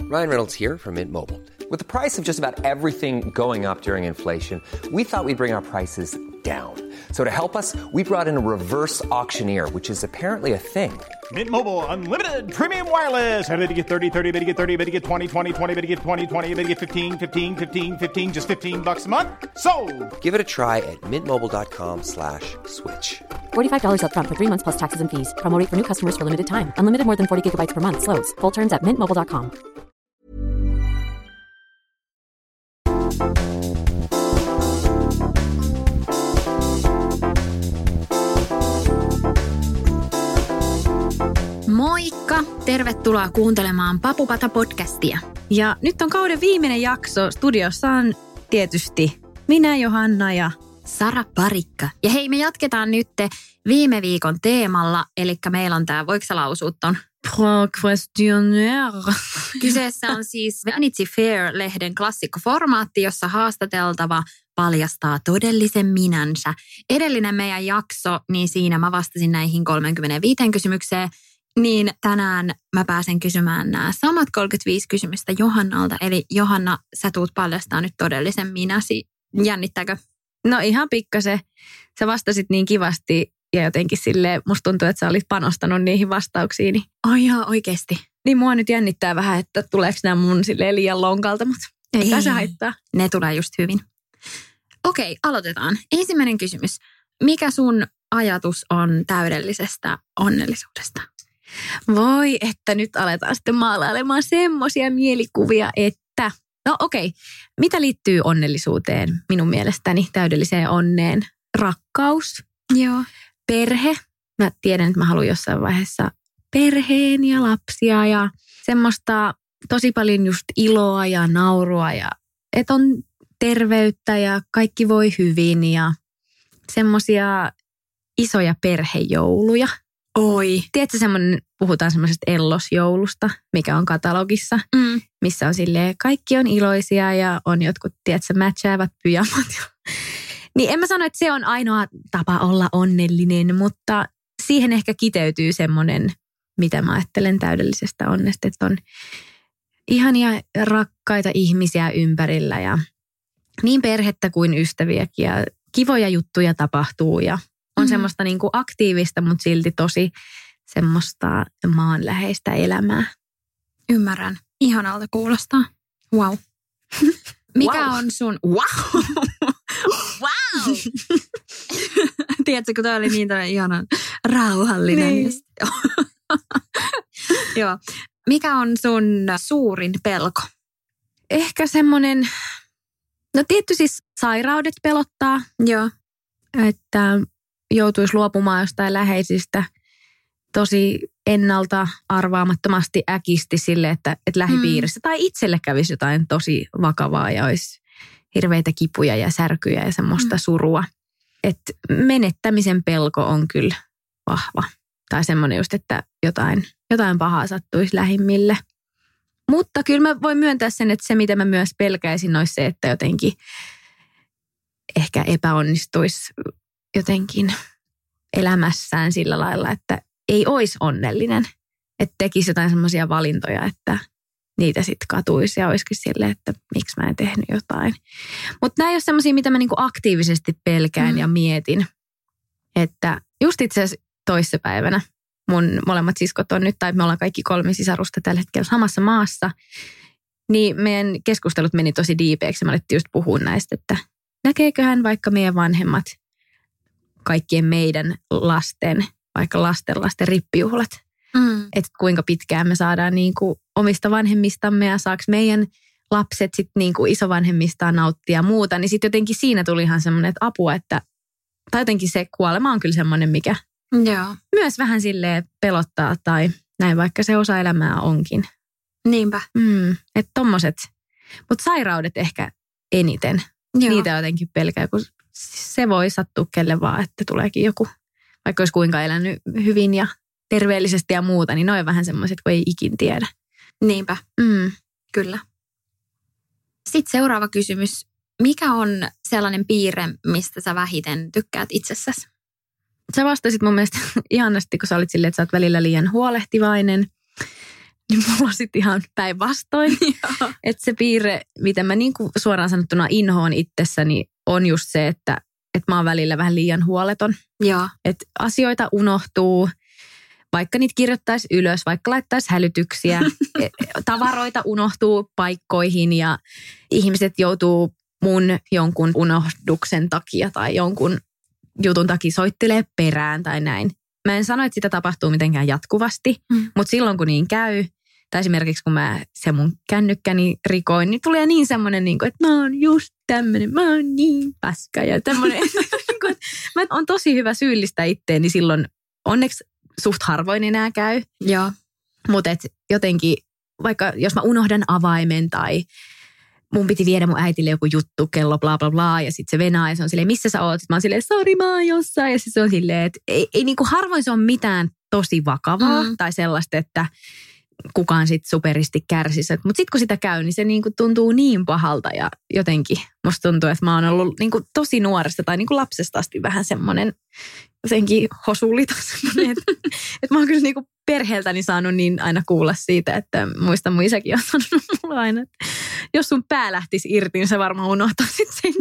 Ryan Reynolds here from Mint Mobile. With the price of just about everything going up during inflation, we thought we'd bring our prices down. So to help us, we brought in a reverse auctioneer, which is apparently a thing. Mint Mobile Unlimited Premium Wireless. How to get 30, 30, bit to get 30, bit to get 20, 20, 20, bit to get 20, 20, bit to get 15, 15, 15, 15, just $15 a month? Sold! Give it a try at mintmobile.com/switch. $45 up front for 3 months plus taxes and fees. Promo rate for new customers for limited time. Unlimited more than 40 gigabytes per month. Slows full terms at mintmobile.com. Moikka! Tervetuloa kuuntelemaan Papupata-podcastia. Ja nyt on kauden viimeinen jakso. Studiossa on tietysti minä, Johanna ja Sara Parikka. Ja hei, me jatketaan nyt viime viikon teemalla, eli meillä on tämä, voiko sä lausua ton? Questionnaire. Kyseessä on siis Vanity Fair-lehden klassikkoformaatti, jossa haastateltava paljastaa todellisen minänsä. Edellinen meidän jakso, niin siinä mä vastasin näihin 35 kysymykseen. Niin tänään mä pääsen kysymään nämä samat 35 kysymystä Johannalta. Eli Johanna, sä tuut paljastaa nyt todellisen minäsi. Jännittääkö? No ihan pikkasen. Sä vastasit niin kivasti ja jotenkin silleen, musta tuntuu, että sä olit panostanut niihin vastauksiini. Ai ihan oikeasti. Niin mua nyt jännittää vähän, että tuleeko nämä mun silleen liian lonkalta, mutta ei se haittaa. Ne tulee just hyvin. Okei, aloitetaan. Ensimmäinen kysymys. Mikä sun ajatus on täydellisestä onnellisuudesta? Voi, että nyt aletaan sitten maalailemaan semmoisia mielikuvia, että... No okei, mitä liittyy onnellisuuteen minun mielestäni, täydelliseen onneen? Rakkaus. Joo. Perhe. Mä tiedän, että mä haluan jossain vaiheessa perheen ja lapsia ja semmoista tosi paljon just iloa ja naurua ja että on terveyttä ja kaikki voi hyvin ja semmoisia isoja perhejouluja. Oi. Tiedätkö semmoinen, puhutaan semmoisesta ellosjoulusta, mikä on katalogissa, missä on silleen kaikki on iloisia ja on jotkut, tiedätkö, matchaavat pyjamat. Niin en mä sano, että se on ainoa tapa olla onnellinen, mutta siihen ehkä kiteytyy semmoinen, mitä mä ajattelen täydellisestä onnesta, että on ihania rakkaita ihmisiä ympärillä ja niin perhettä kuin ystäviäkin ja kivoja juttuja tapahtuu ja on semmoista niin kuin aktiivista, mutta silti tosi semmoista maanläheistä elämää. Ymmärrän. Ihanalta kuulostaa. Wow. Mikä on sun... Wow! Wow! Tiedätkö, kun toi oli niin ihana rauhallinen. Niin. Joo. Mikä on sun suurin pelko? Ehkä semmoinen... No tietty siis sairaudet pelottaa. Joo. Että joutuisi luopumaan jostain läheisistä tosi ennalta arvaamattomasti äkisti sille, että lähipiirissä tai itselle kävisi jotain tosi vakavaa ja olisi hirveitä kipuja ja särkyjä ja semmoista surua. Että menettämisen pelko on kyllä vahva. Tai semmoinen just, että jotain pahaa sattuisi lähimmille. Mutta kyllä mä voin myöntää sen, että se mitä mä myös pelkäisin olisi se, että jotenkin ehkä epäonnistuisi jotenkin elämässään sillä lailla, että ei olisi onnellinen. Että tekisi jotain semmoisia valintoja, että niitä sitten katuisi ja olisikin silleen, että miksi mä en tehnyt jotain. Mutta nämä ei ole semmoisia, mitä mä niinku aktiivisesti pelkään ja mietin. Että just itse asiassa toissapäivänä mun molemmat siskot on nyt, tai me ollaan kaikki 3 sisarusta tällä hetkellä samassa maassa, niin meidän keskustelut meni tosi diipeeksi. Mä alettiin just puhua näistä, että näkeeköhän vaikka meidän vanhemmat kaikkien meidän lasten, vaikka lasten rippijuhlat. Että kuinka pitkään me saadaan niinku omista vanhemmistamme ja saaks meidän lapset sitten niinku isovanhemmistaan nauttia ja muuta. Niin sitten jotenkin siinä tuli ihan semmoinen, että apua, että tai jotenkin se kuolema on kyllä semmoinen, mikä myös vähän silleen pelottaa tai näin, vaikka se osa elämää onkin. Niinpä. Että tommoset, mutta sairaudet ehkä eniten. Joo. Niitä jotenkin pelkää, kun se voi sattua kelle vaan, että tuleekin joku, vaikka olisi kuinka elänyt hyvin ja terveellisesti ja muuta, niin ne on vähän semmoiset, kun ei ikin tiedä. Niinpä, kyllä. Sitten seuraava kysymys. Mikä on sellainen piirre, mistä sä vähiten tykkäät itsessäsi? Sä vastasit mun mielestä ihanasti, kun sä olit silleen, että sä oot välillä liian huolehtivainen. niin mulla on sitten ihan päinvastoin. Että se piirre, mitä mä niin kuin suoraan sanottuna inhoon itsessäni, on just se, että mä oon välillä vähän liian huoleton. Että asioita unohtuu, vaikka niitä kirjoittaisi ylös, vaikka laittaisi hälytyksiä. Tavaroita unohtuu paikkoihin ja ihmiset joutuu mun jonkun unohduksen takia tai jonkun jutun takia soittelee perään tai näin. Mä en sano, että sitä tapahtuu mitenkään jatkuvasti, mutta silloin kun niin käy, tai esimerkiksi kun mä se mun kännykkäni rikoin, niin tulee niin semmoinen, että mä oon just tämmöinen, mä oon niin paska ja tämmöinen. Mä oon tosi hyvä syyllistää itteeni silloin, onneksi suht harvoin enää käy. Mutta jotenkin, vaikka jos mä unohdan avaimen tai mun piti viedä mun äitille joku juttu, kello bla bla bla, ja sitten se venaa ja se on silleen, missä sä oot? Sitten mä oon silleen, sori mä oon jossain, ja sitten se on silleen, että ei niinku harvoin se on mitään tosi vakavaa tai sellaista, että kukaan sitten superisti kärsisi. Mutta sitten kun sitä käy, niin se niinku tuntuu niin pahalta ja jotenkin musta tuntuu, että mä oon ollut niinku tosi nuoresta tai niinku lapsesta asti vähän semmoinen jotenkin hosulita semmoinen, että mä oon kyllä niinku perheeltäni saanut niin aina kuulla siitä, että muistan mun isäkin on sanonut mulle aina, että jos sun pää lähtisi irti, niin sä varmaan unohtaisit sen.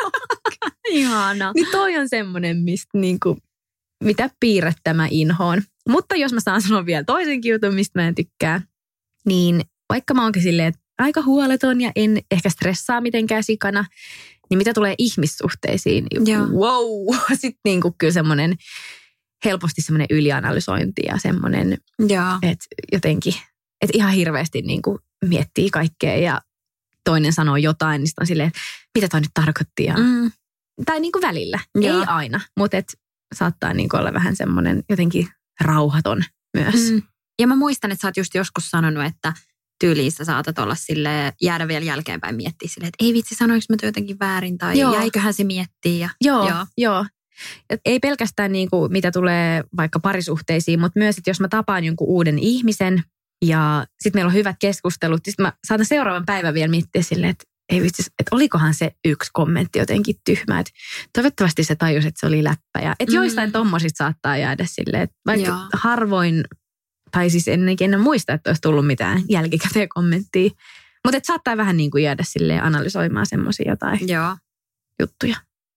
Ihana. Niin toi on semmoinen, mistä niinku, mitä piirrettä mä inhoon. Mutta jos mä saan sanoa vielä toisenkin jutun, mistä mä en tykkää, niin vaikka mä oonkin silleen, että aika huoleton ja en ehkä stressaa mitenkään sikana, niin mitä tulee ihmissuhteisiin, wow, sitten niinku kyllä semmoinen helposti semmoinen ylianalysointi ja semmoinen, että jotenkin, että ihan hirveästi niinku miettii kaikkea ja toinen sanoo jotain, niin sitten on silleen, että mitä toi nyt tarkoitti. Ja, tai niinku välillä, ei aina, mutta et saattaa niinku olla vähän semmoinen jotenkin rauhaton myös. Ja mä muistan, että sä oot just joskus sanonut, että tyyliin sä saatat olla silleen, jäädä vielä jälkeenpäin miettiä silleen, että ei vitsi, sanoinko mä jotenkin väärin tai jäiköhän se miettiä. Joo. Et ei pelkästään niinku, mitä tulee vaikka parisuhteisiin, mutta myös, että jos mä tapaan jonkun uuden ihmisen ja sitten meillä on hyvät keskustelut, sitten mä saatan seuraavan päivän vielä miettiä silleen, että ei vitsi, että olikohan se yksi kommentti jotenkin tyhmä. Että toivottavasti se tajusi, että se oli läppä. Ja että joistain tommosista saattaa jäädä silleen, että vaikka harvoin, tai siis en muista, että olisi tullut mitään jälkikäteen kommenttia. Mutta että saattaa vähän niin kuin jäädä silleen analysoimaan semmoisia jotain juttuja.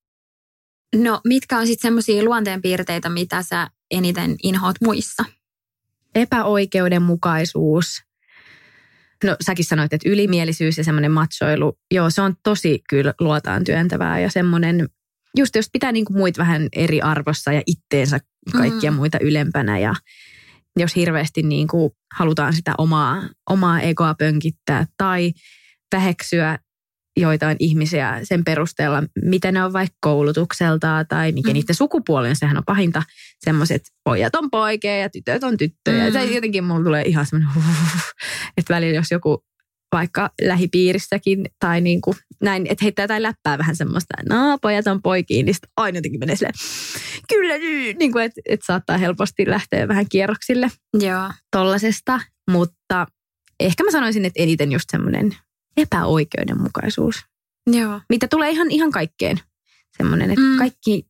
No mitkä on sitten semmoisia luonteenpiirteitä, mitä sä eniten inhoat muissa? Epäoikeudenmukaisuus. No säkin sanoit, että ylimielisyys ja semmoinen machoilu, se on tosi kyllä luotaan työntävää ja semmoinen, just jos pitää niinku muita vähän eri arvossa ja itteensä kaikkia muita ylempänä ja jos hirveästi niinku halutaan sitä omaa egoa pönkittää tai väheksyä joitain ihmisiä sen perusteella, mitä ne on vaikka koulutukseltaan tai mikä niiden sukupuoli on, sehän on pahinta. Semmoiset pojat on poikia ja tytöt on tyttöjä. Ja jotenkin mulla tulee ihan semmoinen, että välillä jos joku vaikka lähipiirissäkin tai niin kuin näin, että heittää jotain läppää vähän semmoista, no pojat on poikiin, niin sitten aina jotenkin menee silleen, kyllä, niin kuin, että saattaa helposti lähteä vähän kierroksille tollasesta. Mutta ehkä mä sanoisin, että eniten just semmoinen epäoikeudenmukaisuus. Mitä tulee ihan kaikkeen. Semmoinen, että kaikki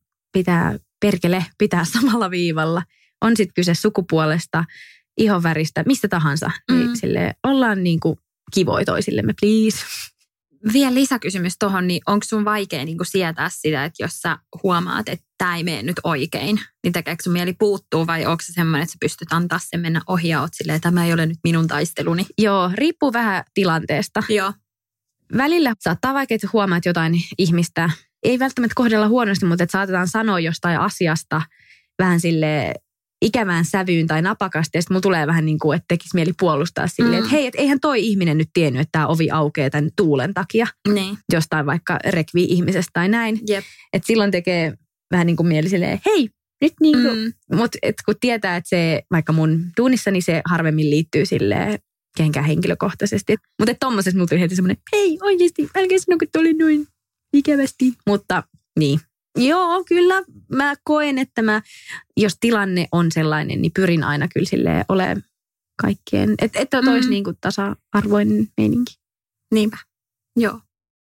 pitää samalla viivalla. On sitten kyse sukupuolesta, ihonväristä, mistä tahansa. Niin silleen, ollaan niinku kivoja toisillemme, please. Vielä lisäkysymys tuohon, niin onko sun vaikea niinku sietää sitä, että jos sä huomaat, että tämä ei mene nyt oikein, niin tekeekö sun mieli puuttuu vai onko se semmoinen, että sä pystyt antaa sen mennä ohi ja oot silleen, tämä ei ole nyt minun taisteluni? Joo, riippuu vähän tilanteesta. Välillä saattaa vaikea, että huomaat jotain ihmistä, ei välttämättä kohdella huonosti, mutta että saatetaan sanoa jostain asiasta vähän silleen ikävään sävyyn tai napakasti. Ja sitten mulla tulee vähän niin kuin, että tekisi mieli puolustaa silleen, että hei, et eihän toi ihminen nyt tiennyt, että tämä ovi aukeaa tämän tuulen takia. Niin. Jostain vaikka rekvi-ihmisestä tai näin. Että silloin tekee vähän niin kuin mieli silleen, hei, nyt niin kuin. Mutta kun tietää, että se vaikka mun duunissani se harvemmin liittyy silleen kehenkään henkilökohtaisesti. Mutta että tommosessa mulla tuli heti semmoinen, hei oikeasti, älkää sano, kun oli noin ikävästi. Mutta niin. Joo, kyllä mä koen, että jos tilanne on sellainen, niin pyrin aina kyllä silleen olemaan kaikkien, että olisi niin kuin tasa-arvoinen meininki. Niinpä, joo.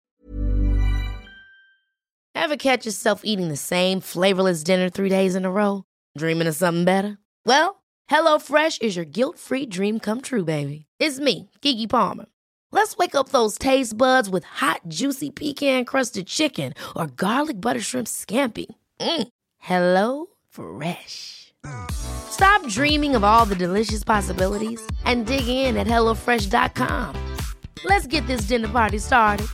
Ever catch yourself eating the same flavorless dinner 3 days in a row? Dreaming of something better? Well, HelloFresh is your guilt-free dream come true, baby. It's me, Keke Palmer. Let's wake up those taste buds with hot, juicy pecan-crusted chicken or garlic butter shrimp scampi. Hello Fresh. Stop dreaming of all the delicious possibilities and dig in at HelloFresh.com. Let's get this dinner party started.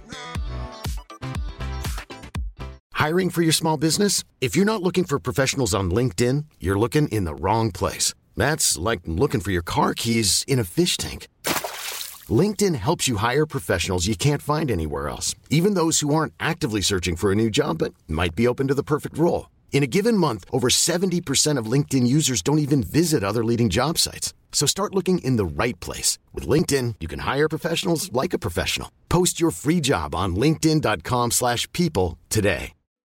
Hiring for your small business? If you're not looking for professionals on LinkedIn, you're looking in the wrong place. That's like looking for your car keys in a fish tank. LinkedIn helps you hire professionals you can't find anywhere else, even those who aren't actively searching for a new job but might be open to the perfect role. In a given month, over 70% of LinkedIn users don't even visit other leading job sites. So start looking in the right place. With LinkedIn, you can hire professionals like a professional. Post your free job on linkedin.com/people today.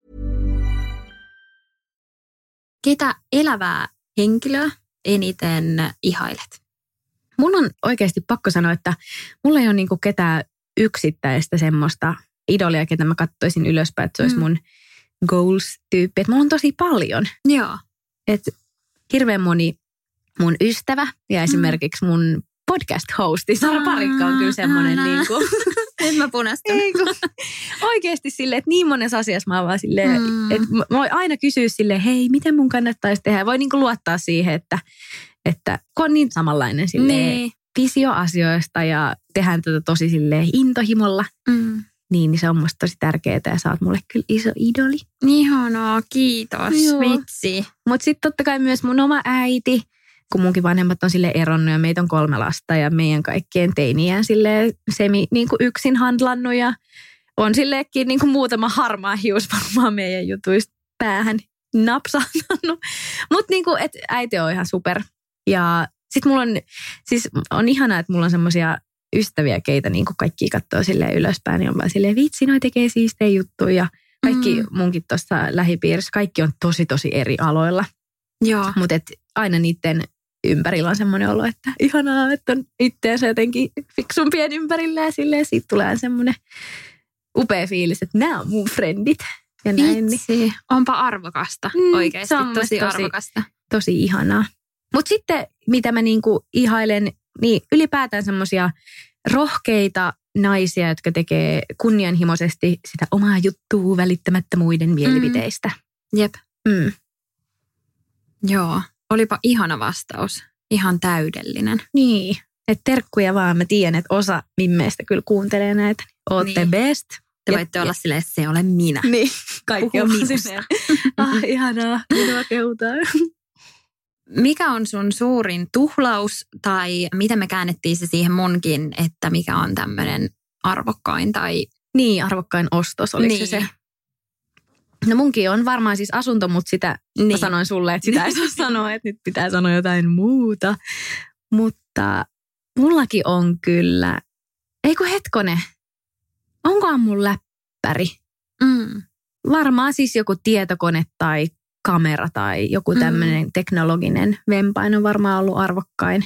Ketä elävää henkilöä eniten ihailet? Mun on oikeasti pakko sanoa, että mulla ei ole niinku ketään yksittäistä semmoista idolia, ketä mä katsoisin ylöspäin, että se olisi mun goals-tyyppi. Että mulla on tosi paljon. Joo. Että hirveän moni mun ystävä ja esimerkiksi mun podcast-hosti Sara Parikka on kyllä semmoinen niinku... Nyt mä punastun. Oikeasti silleen, että niin monessa asiassa mä oon vaan silleen, että mä voin aina kysyä silleen, hei, miten mun kannattaisi tehdä? Voi niinku luottaa siihen, että kun on niin samanlainen silleen visio asioista ja tehdään tätä tosi silleen intohimolla, niin se on musta tosi tärkeää ja sä oot mulle kyllä iso idoli. Ihanaa, kiitos. Joo. Vitsi. Mutta sitten totta kai myös mun oma äiti, kun munkin vanhemmat on silleen eronnut ja meitä on 3 lasta ja meidän kaikkien teiniään silleen niinku yksin handlannut ja on silleenkin niinku muutama harmaa hius varmaan meidän jutuista päähän napsahtanut. Mutta niinku, että äiti on ihan super. Ja sit mulla on, siis on ihanaa, että mulla on semmosia ystäviä, keitä niinku kaikki katsoo silleen ylöspäin, niin on vaan silleen vitsi, noi tekee siistejä juttuja. Ja kaikki munkin tuossa lähipiirissä, kaikki on tosi eri aloilla. Joo. Mutta aina niiden ympärillä on semmoinen olo, että ihanaa, että on itteensä jotenkin fiksumpien ympärillä ja silleen siitä tulee semmoinen upea fiilis, että nämä on mun frendit. Ja näin. Vitsi, onpa arvokasta oikeasti, se on tosi arvokasta. Tosi ihanaa. Mutta sitten, mitä mä niinku ihailen, niin ylipäätään semmoisia rohkeita naisia, jotka tekee kunnianhimoisesti sitä omaa juttua välittämättä muiden mielipiteistä. Jep. Joo, olipa ihana vastaus. Ihan täydellinen. Niin, että terkkuja vaan. Mä tiedän, että osa mimmeistä kyllä kuuntelee näitä. Ootte best. Te voitte olla silleen, että se olen minä. Niin, kaikki on silleen. Ihanaa, minua kehutaan. Mikä on sun suurin tuhlaus tai miten me käännettiin se siihen munkin, että mikä on tämmöinen arvokkain tai... Niin, arvokkain ostos, oliko se? No munkin on varmaan siis asunto, mutta sitä mä sanoin sulle, että sitä ei saa sanoa, että nyt pitää sanoa jotain muuta. Mutta mullakin on kyllä, ei kun hetkone, onkohan mun läppäri? Varmaan siis joku tietokone tai kamera tai joku tämmöinen teknologinen vempain on varmaan ollut arvokkain.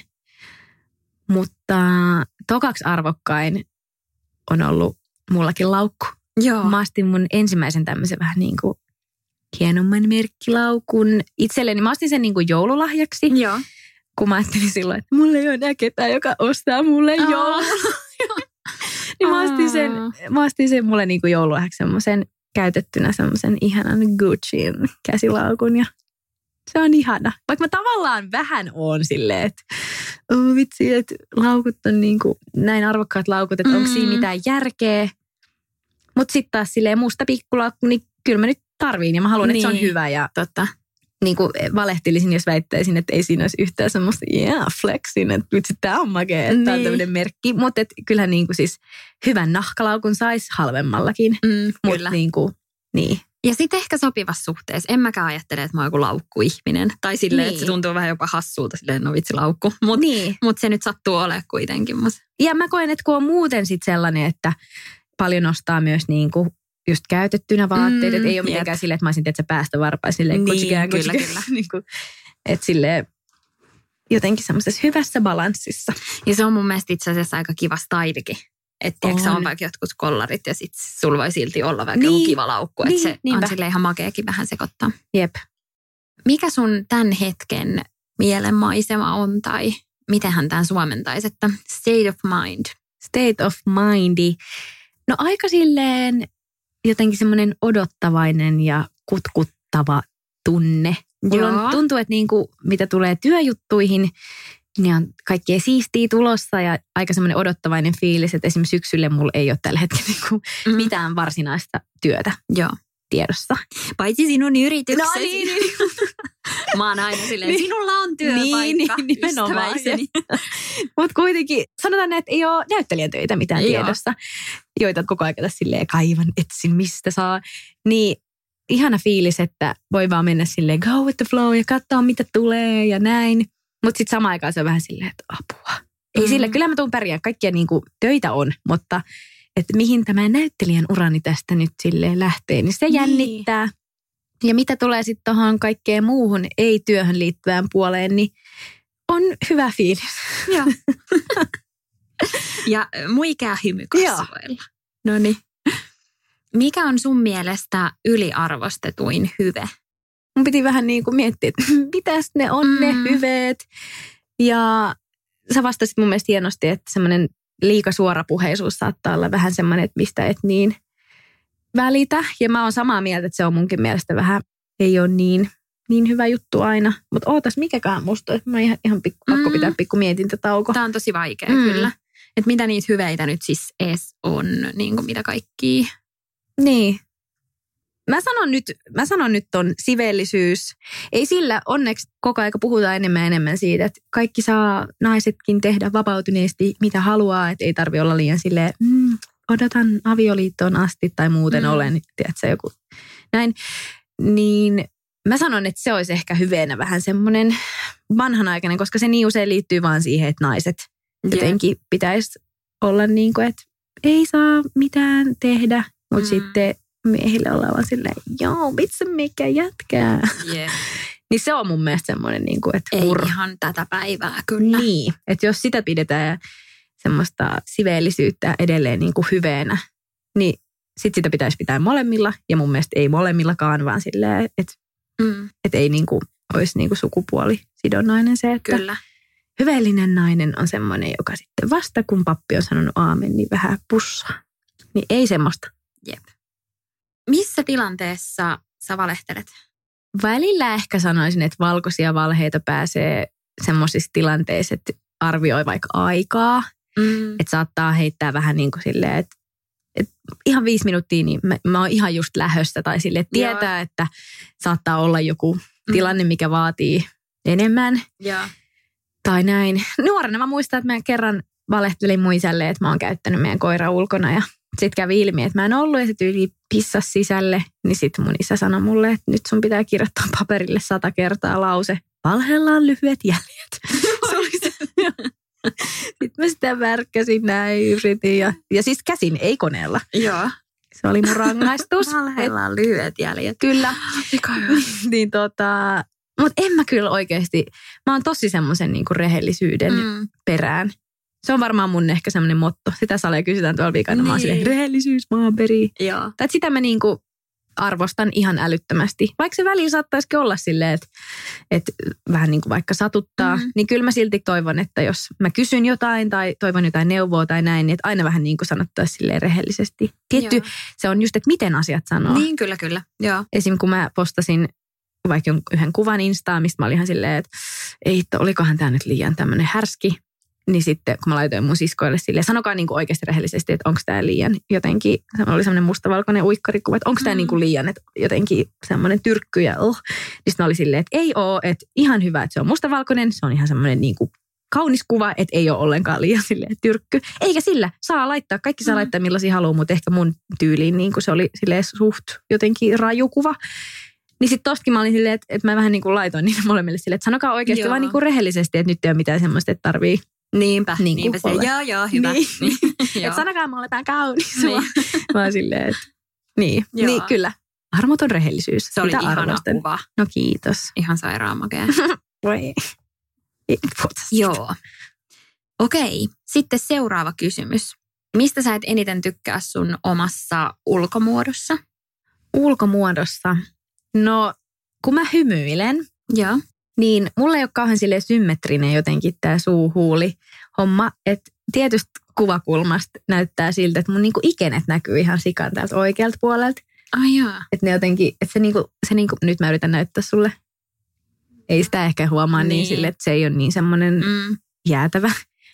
Mutta tokaksi arvokkain on ollut mullakin laukku. Joo. Mä astin mun ensimmäisen tämmöisen vähän niin kuin hienomman merkkilaukun itselleni. Mä astin sen niin kuin joululahjaksi. Joo. Kun mä ajattelin silloin, että mulla ei ole enää ketään, joka ostaa mulle joululahja. Niin mä astin sen mulle niin kuin joululahjaksi semmoisen käytettynä semmoisen ihanan Gucciin käsilaukun ja se on ihana. Vaikka mä tavallaan vähän oon silleen, että vitsi, että laukut on niin kuin näin arvokkaat laukut, että onko siinä mitään järkeä. Mutta sitten taas silleen musta pikkulaukku, niin kyllä mä nyt tarviin ja mä haluan, että se on hyvä. Ja totta. Niin kuin valehtelisin, jos väittäisin, että ei siinä olisi yhtään semmoista flexin, että nyt tää on makea, että tää on tämmöinen merkki. Mutta kyllähän niin kuin siis hyvän nahkalaukun saisi halvemmallakin. Kyllä. Niin kuin, niin. Ja sitten ehkä sopivassa suhteessa. En mäkään ajattele, että mä oon joku laukkuihminen. Tai silleen, että se tuntuu vähän jopa hassulta, silleen no vitsi laukku. Mutta se nyt sattuu olemaan kuitenkin. Ja mä koen, että kun on muuten sitten sellainen, että paljon ostaa myös niin kuin just käytettynä vaatteita. Että ei ole mitenkään silleen, että mä olisin tietysti päästä varpaan silleen kyllä. niin kuin, että silleen jotenkin semmoisessa hyvässä balanssissa. Ja se on mun mielestä itse asiassa aika kiva stylikin. Että se on vaikka jotkut kollarit ja sitten sulla voi silti olla vaikka joku kiva laukku. Että se on silleen ihan makeakin vähän sekoittaa. Jep. Mikä sun tämän hetken mielenmaisema on tai mitenhän tämän suomentaisi, että state of mind. State of mindy. No aika silleen jotenkin semmoinen odottavainen ja kutkuttava tunne. Mulla tuntuu, että niinku, mitä tulee työjuttuihin, niin on kaikkea siistiä tulossa ja aika semmoinen odottavainen fiilis, että esimerkiksi syksylle mulla ei ole tällä hetkellä niinku mitään varsinaista työtä tiedossa. Paitsi sinun yrityksesi. No niin. Mä oon aina silleen, sinulla on työpaikka, ystäväiseni. Mutta kuitenkin sanotaan, että ei ole näyttelijän töitä mitään tiedossa, joita koko ajan silleen kaivan, etsin, mistä saa. Niin ihana fiilis, että voi vaan mennä silleen go with the flow ja katsoa mitä tulee ja näin. Mutta sitten samaan aikaan se on vähän silleen, että apua. Ei sille, kyllä mä tuun pärjää, kaikkia niinku töitä on, mutta että mihin tämä näyttelijän urani tästä nyt silleen lähtee, niin se jännittää. Ja mitä tulee sitten tuohon kaikkeen muuhun ei-työhön liittyvään puoleen, niin on hyvä fiilis. Joo. Ja muikea hymy kasvoilla. Noniin. Mikä on sun mielestä yliarvostetuin hyve? Mun piti vähän niin kuin miettiä, että mitäs ne on ne hyveet. Ja sä vastasit mun mielestä hienosti, että semmoinen liikasuorapuheisuus saattaa olla vähän semmoinen, että mistä et niin välitä. Ja mä oon samaa mieltä, että se on munkin mielestä vähän, ei ole niin hyvä juttu aina. Mutta ootas, mikäkään musta, että mä ihan pakko pitää pikku mietintätauko. Tää on tosi vaikea kyllä. Että mitä niitä hyveitä nyt siis edes on, niin kuin mitä kaikkia. Niin. Mä sanon nyt ton siveellisyys. Ei sillä, onneksi koko aika puhutaan enemmän siitä, että kaikki saa naisetkin tehdä vapautuneesti mitä haluaa, että ei tarvitse olla liian silleen, odotan avioliittoon asti tai muuten olen, tiedätkö joku näin. Niin mä sanon, että se olisi ehkä hyveenä vähän semmoinen vanhanaikainen, koska se niin usein liittyy vaan siihen, että naiset jotenkin pitäisi olla niin kuin, että ei saa mitään tehdä, mutta sitten miehille ollaan vaan silleen, joo, vitsi mikä jätkää. Yeah. Niin se on mun mielestä semmoinen, niin kuin, että ei ihan tätä päivää kyllä. Niin, että jos sitä pidetään semmoista siveellisyyttä edelleen niin kuin hyveenä, niin sit sitä pitäisi pitää molemmilla. Ja mun mielestä ei molemmillakaan, vaan silleen, että ei niin kuin olisi niin kuin sukupuolisidonnainen se, että kyllä. Hyveellinen nainen on semmoinen, joka sitten vasta kun pappi on sanonut aamen, niin vähän pussaa. Niin ei semmoista. Jep. Missä tilanteessa sä valehtelet? Välillä ehkä sanoisin, että valkoisia valheita pääsee semmoisissa tilanteissa, että arvioi vaikka aikaa. Että saattaa heittää vähän niin kuin silleen, että ihan 5 minuuttia, niin mä oon ihan just lähössä. Tai silleen, että tietää, että saattaa olla joku tilanne, mikä vaatii enemmän. Ja. Tai näin. Nuorena mä muistan, että mä kerran valehtelin mun isälle, että mä oon käyttänyt meidän koira ulkona ja sitten kävi ilmi, että mä en ollut ja se tyyli pissasi sisälle. Niin sitten mun isä sanoi mulle, että nyt sun pitää kirjoittaa paperille 100 kertaa lause. Valheellaan lyhyet jäljet. Sitten mä sitä värkkäsin näin, yritin ja siis käsin, ei koneella. Joo. Se oli mun rangaistus. Valheellaan lyhyet jäljet. Kyllä. Niin mutta en mä kyllä oikeasti, mä oon tosi semmoisen niinku rehellisyyden perään. Se on varmaan mun ehkä semmoinen motto. Sitä salee kysytään tuolla viikana. Niin. Mä oon silleen, rehellisyys maan perii. Joo. Tai sitä mä niinku arvostan ihan älyttömästi. Vaikka se väliin saattaisikin olla silleen, että vähän niin kuin vaikka satuttaa, niin kyllä mä silti toivon, että jos mä kysyn jotain tai toivon jotain neuvoa tai näin, niin että aina vähän niin kuin sanottaisiin silleen rehellisesti. Tietty, se on just, että miten asiat sanoo. Niin, kyllä. Joo. Esim. Kun mä postasin vaikka yhden kuvan Instaan, mistä mä olin ihan silleen, että ei, olikohan tämä nyt liian tämmöinen härski. Niin sitten, kun mä laitoin mun siskoille silleen, sanokaa niin kuin oikeasti rehellisesti, että onko tämä liian jotenkin, oli semmoinen mustavalkoinen uikkarikuva, että onko tämä niin kuin liian, että jotenkin semmoinen tyrkky ja niin sitten oli silleen, että ei ole, että ihan hyvä, että se on mustavalkoinen, se on ihan semmoinen niin kuin kaunis kuva, että ei ole ollenkaan liian silleen tyrkky. Eikä sillä, saa laittaa, kaikki saa laittaa millaisia haluaa, mutta ehkä mun tyyliin niin kuin se oli silleen suht jotenkin raju kuva. Niin sitten tostakin mä olin silleen, että mä vähän niin kuin laitoin niille molemmille silleen, että sanokaa oikeasti vaan niin kuin rehellisesti, että nyt ei ole mitään semmoista, että tarvii. Niinpä se. Joo, hyvä. Niin. Että sanokaa mulle tämä kaunis. Niin. Mä oon silleen, että niin kyllä. Armoton rehellisyys. Se oli ihana kuva. No kiitos. Ihan sairaan makea. Voi. Joo. Okei, sitten seuraava kysymys. Mistä sä et eniten tykkää sun omassa ulkomuodossa? Ulkomuodossa? No, kun mä hymyilen, Niin mulla ei ole kauhean silleen symmetrinen jotenkin tää suu-huuli-homma. Että tietysti kuvakulmasta näyttää siltä, että mun niinku ikenet näkyy ihan sikan täältä oikealta puolelta. Ai jaa. Että ne jotenkin, että se niinku, nyt mä yritän näyttää sulle. Ei sitä ehkä huomaa niin silleen, että se ei ole niin semmoinen jäätävä.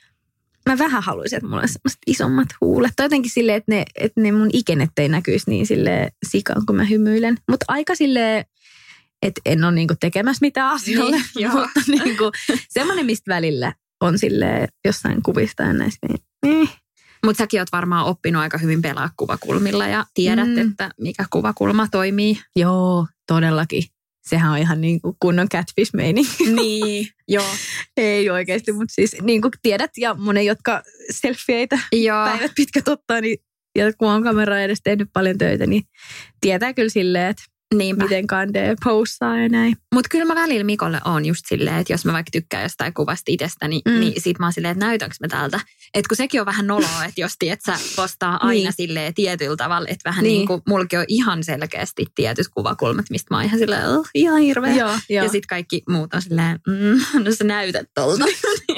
Mä vähän haluaisin, että mulla on semmoiset isommat huulet. Tai jotenkin silleen, että ne mun ikenet ei näkyisi niin silleen sikan, kun mä hymyilen. Mutta aika silleen, että en ole niinku tekemässä mitään asialle. Niin, mutta niinku, semmoinen, mistä välillä on silleen jossain kuvista ja näissä. Niin. Mutta säkin oot varmaan oppinut aika hyvin pelaa kuvakulmilla ja tiedät, että mikä kuvakulma toimii. Joo, todellakin. Sehän on ihan niin kuin kunnon catfish-meininki. Niin, joo. Ei oikeasti, mutta siis niin kuin tiedät ja monen, jotka selfieitä päivät pitkät ottaa, niin, ja kun on kamera edes tehnyt paljon töitä, niin tietää kyllä silleen, että miten kandee possaa ja näin. Mutta kyllä mä välillä Mikolle on just silleen, että jos mä vaikka tykkään jostain kuvasta itsestäni, niin sit mä oon silleen, että näytänkö mä täältä. Että kun sekin on vähän noloa, että jos tiedät, sä postaa aina silleen tietyllä tavalla, että vähän niin kuin mullakin on ihan selkeästi tietyt kuvakulmat, mistä mä oon ihan silleen, ihan hirveä. Joo. Ja sit kaikki muut on silleen, no sä näytät tolta.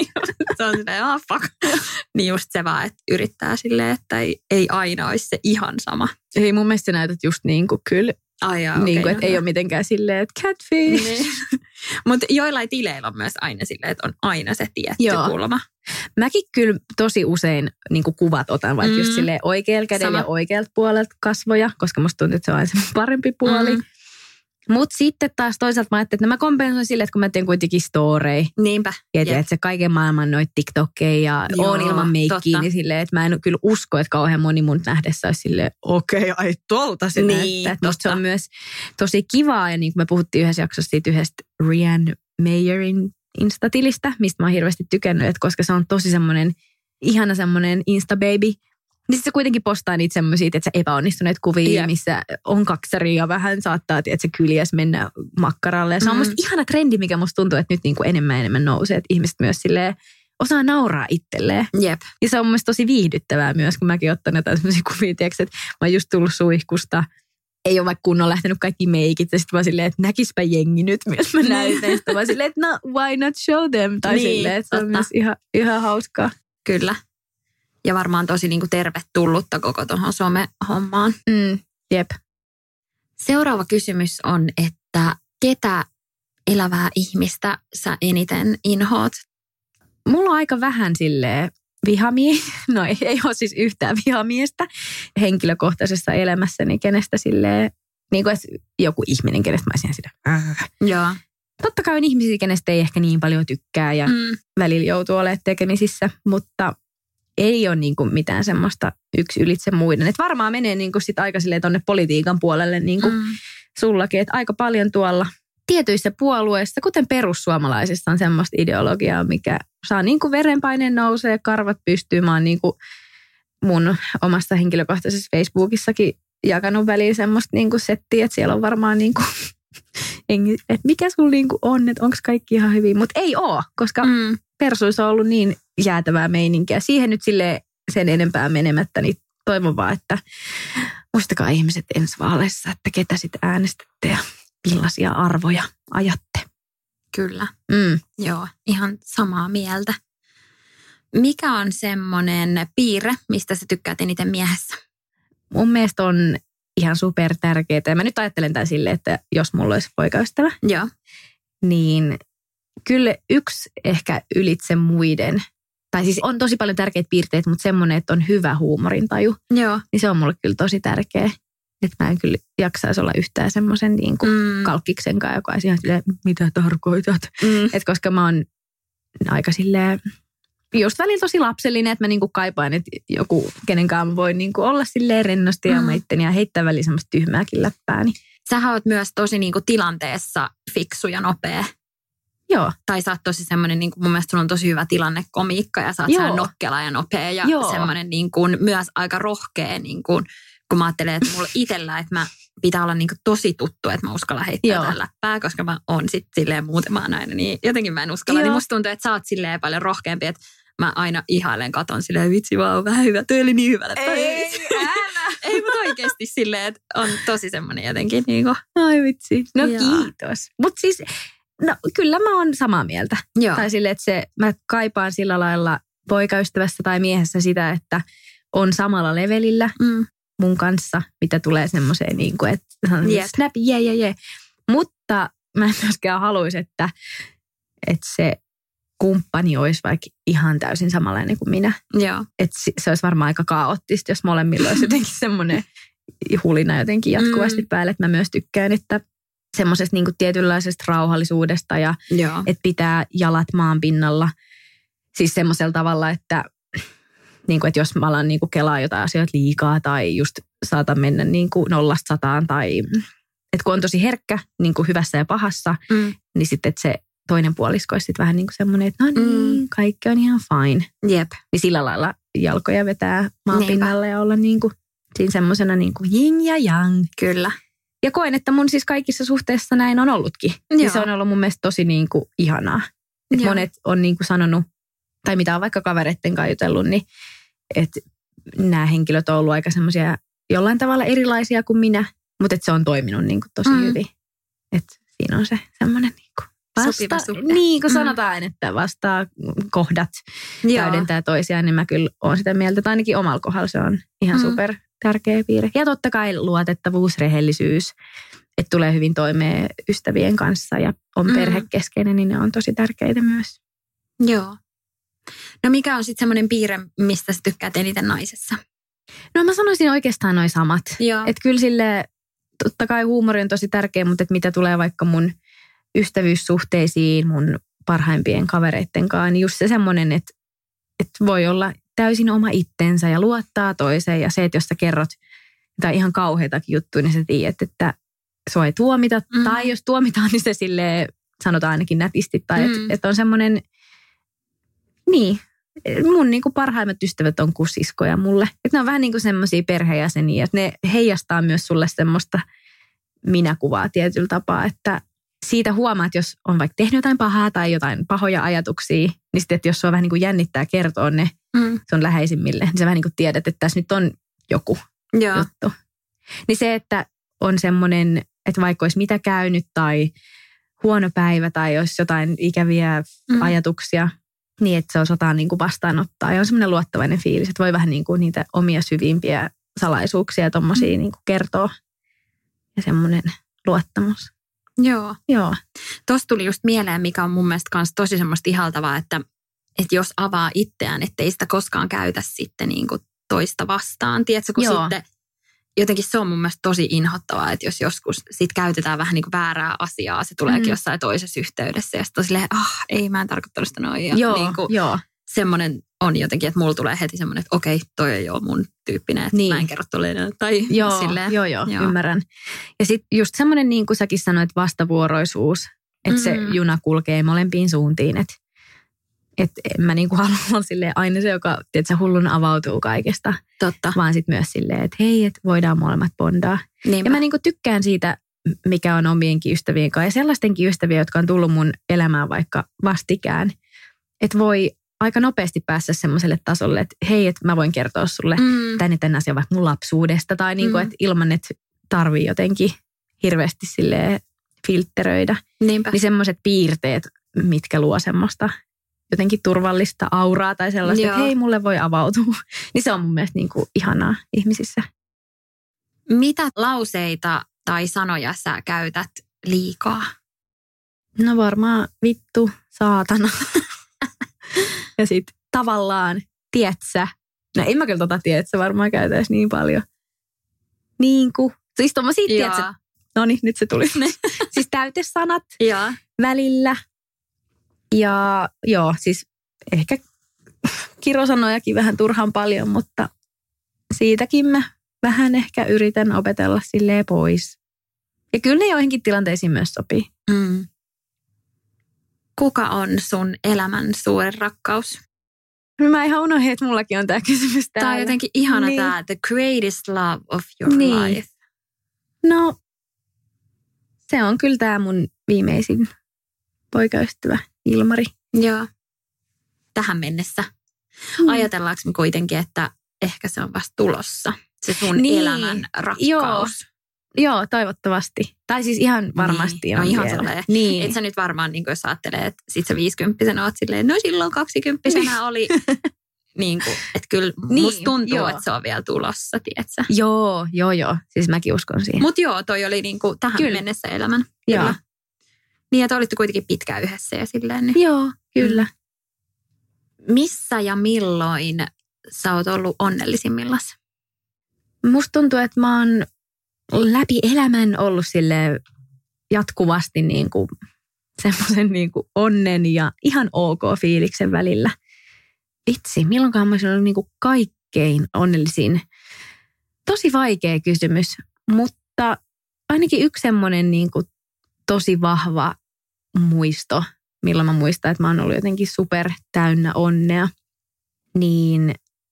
Se on silleen, fuck. Niin just se vaan, että yrittää silleen, että ei aina olisi se ihan sama. Ei, mun mielestä sä näytät just niin kuin kyllä. Ai jaa, niin kuin, että ei ole mitenkään silleen, että catfish. Niin. Mutta joillain tileillä on myös aina silleen, että on aina se tietty kulma. Mäkin kyllä tosi usein niin kuin kuvat otan, vaikka just silleen oikealla kädellä ja oikealta puolelta kasvoja, koska musta tuntuu, että se on aina se parempi puoli. Mutta sitten taas toisaalta mä ajattelin, että mä kompensoin silleen, että kun mä teen kuitenkin storeja. Niinpä. Ja tiedät, että se kaiken maailman noita TikTokkeja ja on ilman meikkiä, niin silleen, että mä en kyllä usko, että kauhean moni mun nähdessä olisi silleen, okei, ai tolta se näyttää. Musta se on myös tosi kivaa, ja niin kuin me puhuttiin yhdessä jaksossa siitä yhdestä Rianne Mayerin Insta-tilistä, mistä mä oon hirveästi tykännyt, että koska se on tosi semmoinen ihana semmoinen Insta-baby. Niin se kuitenkin postaa niitä semmoisia, että se epäonnistuneet kuvia, missä on kaksaria ja vähän saattaa, että se kyljäs mennä makkaralle. Ja se on musta ihana trendi, mikä musta tuntuu, että nyt niin kuin enemmän nousee, että ihmiset myös silleen osaa nauraa itselleen. Jep. Ja se on mun mielestä tosi viihdyttävää myös, kun mäkin ottan jotain semmoisia kuvia, tiiäks, että mä oon just tullut suihkusta. Ei ole vaikka kunnon lähtenyt kaikki meikit. Ja sitten vaan silleen, että näkispä jengi nyt, jos mä näytän. Sitten vaan silleen, että no, why not show them? Tai silleen, että se on myös ihan hauskaa. Kyllä. Ja varmaan tosi niin kuin tervetullutta koko tuohon some-hommaan. Jep. Seuraava kysymys on, että ketä elävää ihmistä sä eniten inhoat? Mulla on aika vähän silleen no ei ole siis yhtään vihamiestä henkilökohtaisessa elämässäni, kenestä silleen, niin kuin joku ihminen, kenestä mä olisin sitä. Joo. Totta kai on ihmisiä, kenestä ei ehkä niin paljon tykkää ja välillä joutuu olemaan tekemisissä, mutta ei ole niin kuin mitään semmoista yksi ylitse muiden. Et varmaan menee niin kuin sit aika silleen tonne politiikan puolelle niin kuin sullakin, että aika paljon tuolla tietyissä puolueissa, kuten perussuomalaisissa on semmoista ideologiaa, mikä saa niin kuin verenpaineen nousee, karvat pystyy. Mä oon niin kuin mun omassa henkilökohtaisessa Facebookissakin jakanut väliin semmoista niin kuin settiä, että siellä on varmaan niin kuin, että mikä sulla niin kuin on, että onko kaikki ihan hyvin. Mutta ei oo, koska persuissa on ollut niin jäätävää meininkiä. Siihen nyt silleen sen enempää menemättä, niin toivon vaan, että muistakaa ihmiset ensi vaaleissa, että ketä sitten äänestätte ja millaisia arvoja ajatte. Kyllä. Joo, ihan samaa mieltä. Mikä on semmoinen piirre, mistä sä tykkäät eniten miehessä? Mun mielestä on ihan super tärkeää. Ja mä nyt ajattelen tämän silleen, että jos mulla olisi poikaystävä, niin kyllä yksi ehkä ylitse muiden, tai siis on tosi paljon tärkeitä piirteitä, mutta semmoinen, että on hyvä huumorintaju, niin se on mulle kyllä tosi tärkeä. Että mä en kyllä jaksaisi olla yhtään semmoisen niin kuin kalkkiksenkaan, joka olisi ihan silleen, mitä tarkoitat. Että koska mä oon aika silleen, just välillä tosi lapsellinen, että mä niin kuin kaipaan, että joku kenenkaan voi niin kuin olla silleen rennosti ja maitteni ja heittää väliin semmoista tyhmääkin läppää. Niin. Sähän oot myös tosi niin kuin tilanteessa fiksu ja nopea. Joo. Tai sä oot tosi semmoinen, niin kuin mun mielestä sulla on tosi hyvä tilannekomiikka ja sä oot semmoinen nokkela ja nopea ja semmoinen niin kuin myös aika rohkea, niin kuin, kun mä ajattelen, että mulla itsellä, että mä pitää olla niin kuin tosi tuttu, että mä uskallan heittää tähän läppää, koska mä oon sitten silleen muutamaan aina, niin jotenkin mä en uskalla. Niin musta tuntuu, että sä oot silleen paljon rohkeampi, että mä aina ihailen katon silleen, vitsi vaan on vähän hyvä, toi oli niin hyvä. Ei, mutta oikeasti silleen, että on tosi semmoinen jotenkin niin kuin. Ai vitsi, no kiitos. Mutta siis No kyllä mä oon samaa mieltä. Joo. Tai silleen, että mä kaipaan sillä lailla poikaystävässä tai miehessä sitä, että on samalla levelillä mun kanssa, mitä tulee semmoiseen niin kuin, että snap, jee. Mutta mä en myöskään haluaisi, että se kumppani olisi vaikka ihan täysin samanlainen kuin minä. Joo. Että se olisi varmaan aika kaoottista, jos molemmilla olisi jotenkin semmoinen hulina jotenkin jatkuvasti päälle. Että mä myös tykkään, että semmoisesta niin kuin tietynlaisesta rauhallisuudesta ja että pitää jalat maan pinnalla. Siis semmoisella tavalla, että, niin kuin, että jos mä alan niin kuin kelaa jotain asioita liikaa tai just saatan mennä niin kuin 0–100 tai että kun on tosi herkkä niin kuin hyvässä ja pahassa, niin sitten että se toinen puolisko olisi sitten vähän niin kuin semmoinen, että no niin, kaikki on ihan fine. Jep. Niin sillä lailla jalkoja vetää maan pinnalla ja olla niin kuin siinä semmoisena niin kuin yin ja yang. Kyllä. Ja koen, että mun siis kaikissa suhteissa näin on ollutkin. Ja se on ollut mun mielestä tosi niin kuin ihanaa. Että monet on niin kuin sanonut, tai mitä on vaikka kavereitten kanssa jutellut, niin että nämä henkilöt on ollut aika semmoisia jollain tavalla erilaisia kuin minä, mutta että se on toiminut niin kuin tosi hyvin. Että siinä on se semmoinen niin kuin sopiva suhde. Niin kuin sanotaan, että vastaa kohdat täydentää toisiaan, niin mä kyllä oon sitä mieltä, että ainakin omalla kohdalla se on ihan super tärkeä piirre. Ja totta kai luotettavuus, rehellisyys, että tulee hyvin toimeen ystävien kanssa ja on perhekeskeinen, niin ne on tosi tärkeitä myös. Joo. No mikä on sitten semmoinen piirre, mistä sä tykkäät eniten naisessa? No mä sanoisin oikeastaan noi samat. Että kyllä sille, totta kai huumori on tosi tärkeä, mutta että mitä tulee vaikka mun ystävyyssuhteisiin, mun parhaimpien kavereitten kanssa, niin just se semmoinen, että voi olla täysin oma itsensä ja luottaa toiseen. Ja se, että jos sä kerrot jotain ihan kauheitakin juttuja, niin sä tiedät, että sua ei tuomita. Tai jos tuomitaan, niin se silleen sanotaan ainakin nätisti. Tai että on semmoinen, niin, mun niin kuin parhaimmat ystävät on kuin siskoja mulle. Että ne on vähän niin kuin semmoisia perheenjäseniä, että ne heijastaa myös sulle semmoista minäkuvaa tietyllä tapaa, että siitä huomaa, että jos on vaikka tehnyt jotain pahaa tai jotain pahoja ajatuksia, niin sitten, että jos sua vähän niin kuin jännittää kertoa ne sun läheisimmille, niin sä vähän niin kuin tiedät, että tässä nyt on joku juttu. Niin se, että on semmoinen, että vaikka olisi mitä käynyt tai huono päivä tai olisi jotain ikäviä ajatuksia, niin että se osataan niin kuin vastaanottaa. Ja on semmoinen luottavainen fiilis, että voi vähän niin kuin niitä omia syvimpiä salaisuuksia ja tommosia niin kuin kertoa. Ja semmoinen luottamus. Joo. Tuossa tuli just mieleen, mikä on mun mielestä myös tosi semmoista ihaltavaa, että jos avaa itseään, ettei sitä koskaan käytä sitten niin kuin toista vastaan. Tiedätkö, kun sitten jotenkin se on mun mielestä tosi inhottavaa, että jos joskus sit käytetään vähän niin kuin väärää asiaa, se tuleekin jossain toisessa yhteydessä ja sitten on silleen, ei mä en tarkoittanut sitä noin. Joo. Semmoinen on jotenkin, että mulla tulee heti semmoinen, että okei, toi ei ole mun tyyppinen, että mä en kerro tolleen. Tai silleen. Joo, ymmärrän. Ja sitten just semmoinen, niin kuin säkin sanoit, vastavuoroisuus, että se juna kulkee molempiin suuntiin, että en mä niin kuin halua olla silleen aina se, joka tiedätkö, hullun avautuu kaikesta. Totta. Vaan sitten myös silleen, että hei, että voidaan molemmat bondaa. Niinpä. Ja mä niin kuin tykkään siitä, mikä on omienkin ystävien kanssa. Ja sellaistenkin ystäviä, jotka on tullut mun elämään vaikka vastikään. Että voi aika nopeasti päästä semmoiselle tasolle, että hei, että mä voin kertoa sulle tämän asian vaikka mun lapsuudesta. Tai niin kuin, että ilman, että tarvii jotenkin hirveästi silleen filtteröidä. Niinpä. Niin semmoiset piirteet, mitkä luo semmoista jotenkin turvallista auraa tai sellaista, että hei, mulle voi avautua. Niin se on mun mielestä niin kuin ihanaa ihmisissä. Mitä lauseita tai sanoja sä käytät liikaa? No varmaan vittu, saatana. Ja sitten tavallaan, tietsä. No en mä kyllä tietsä varmaan käytäisi niin paljon. Niin kuin. Siis tommosia tietsä. Noniin, nyt se tuli. Siis täytesanat välillä. Ja siis ehkä kirosanojakin vähän turhan paljon, mutta siitäkin mä vähän ehkä yritän opetella silleen pois. Ja kyllä ne joihinkin tilanteisiin myös sopii. Kuka on sun elämän suurin rakkaus? Mä ihan unohdin, että mullakin on tää kysymys täällä. Tää on jotenkin ihana tää, the greatest love of your life. No, se on kyllä tää mun viimeisin poikaystävä Ilmari. Joo. Tähän mennessä. Ajatellaanko me kuitenkin, että ehkä se on vasta tulossa, se sun elämän rakkaus? Joo, toivottavasti. Tai siis ihan varmasti niin, on no ihan vielä. sellainen. Niin. Et sä nyt varmaan, niin jos ajattelee, että sit sä 50-vuotiaana oot silleen, no silloin 20-vuotiaana oli, niin kuin, että kyllä musta tuntuu, että se on vielä tulossa, tietsä. Joo. Siis mäkin uskon siihen. Mutta joo, toi oli niin kuin tähän mennessä elämän. Joo. Kyllä. Niin, että olitte kuitenkin pitkään yhdessä ja silleen. Niin. Joo, kyllä. Missä ja milloin sä oot ollut onnellisimmillas? Musta tuntuu, että mä oon läpi elämän ollut silleen jatkuvasti niin kuin semmoisen niin kuin onnen ja ihan ok fiiliksen välillä. Vitsi, milloinkaan mä olisin ollut niin kuin kaikkein onnellisin? Tosi vaikea kysymys, mutta ainakin yksi semmoinen niin kuin tosi vahva muisto, milloin mä muistan, että mä oon ollut jotenkin super täynnä onnea, niin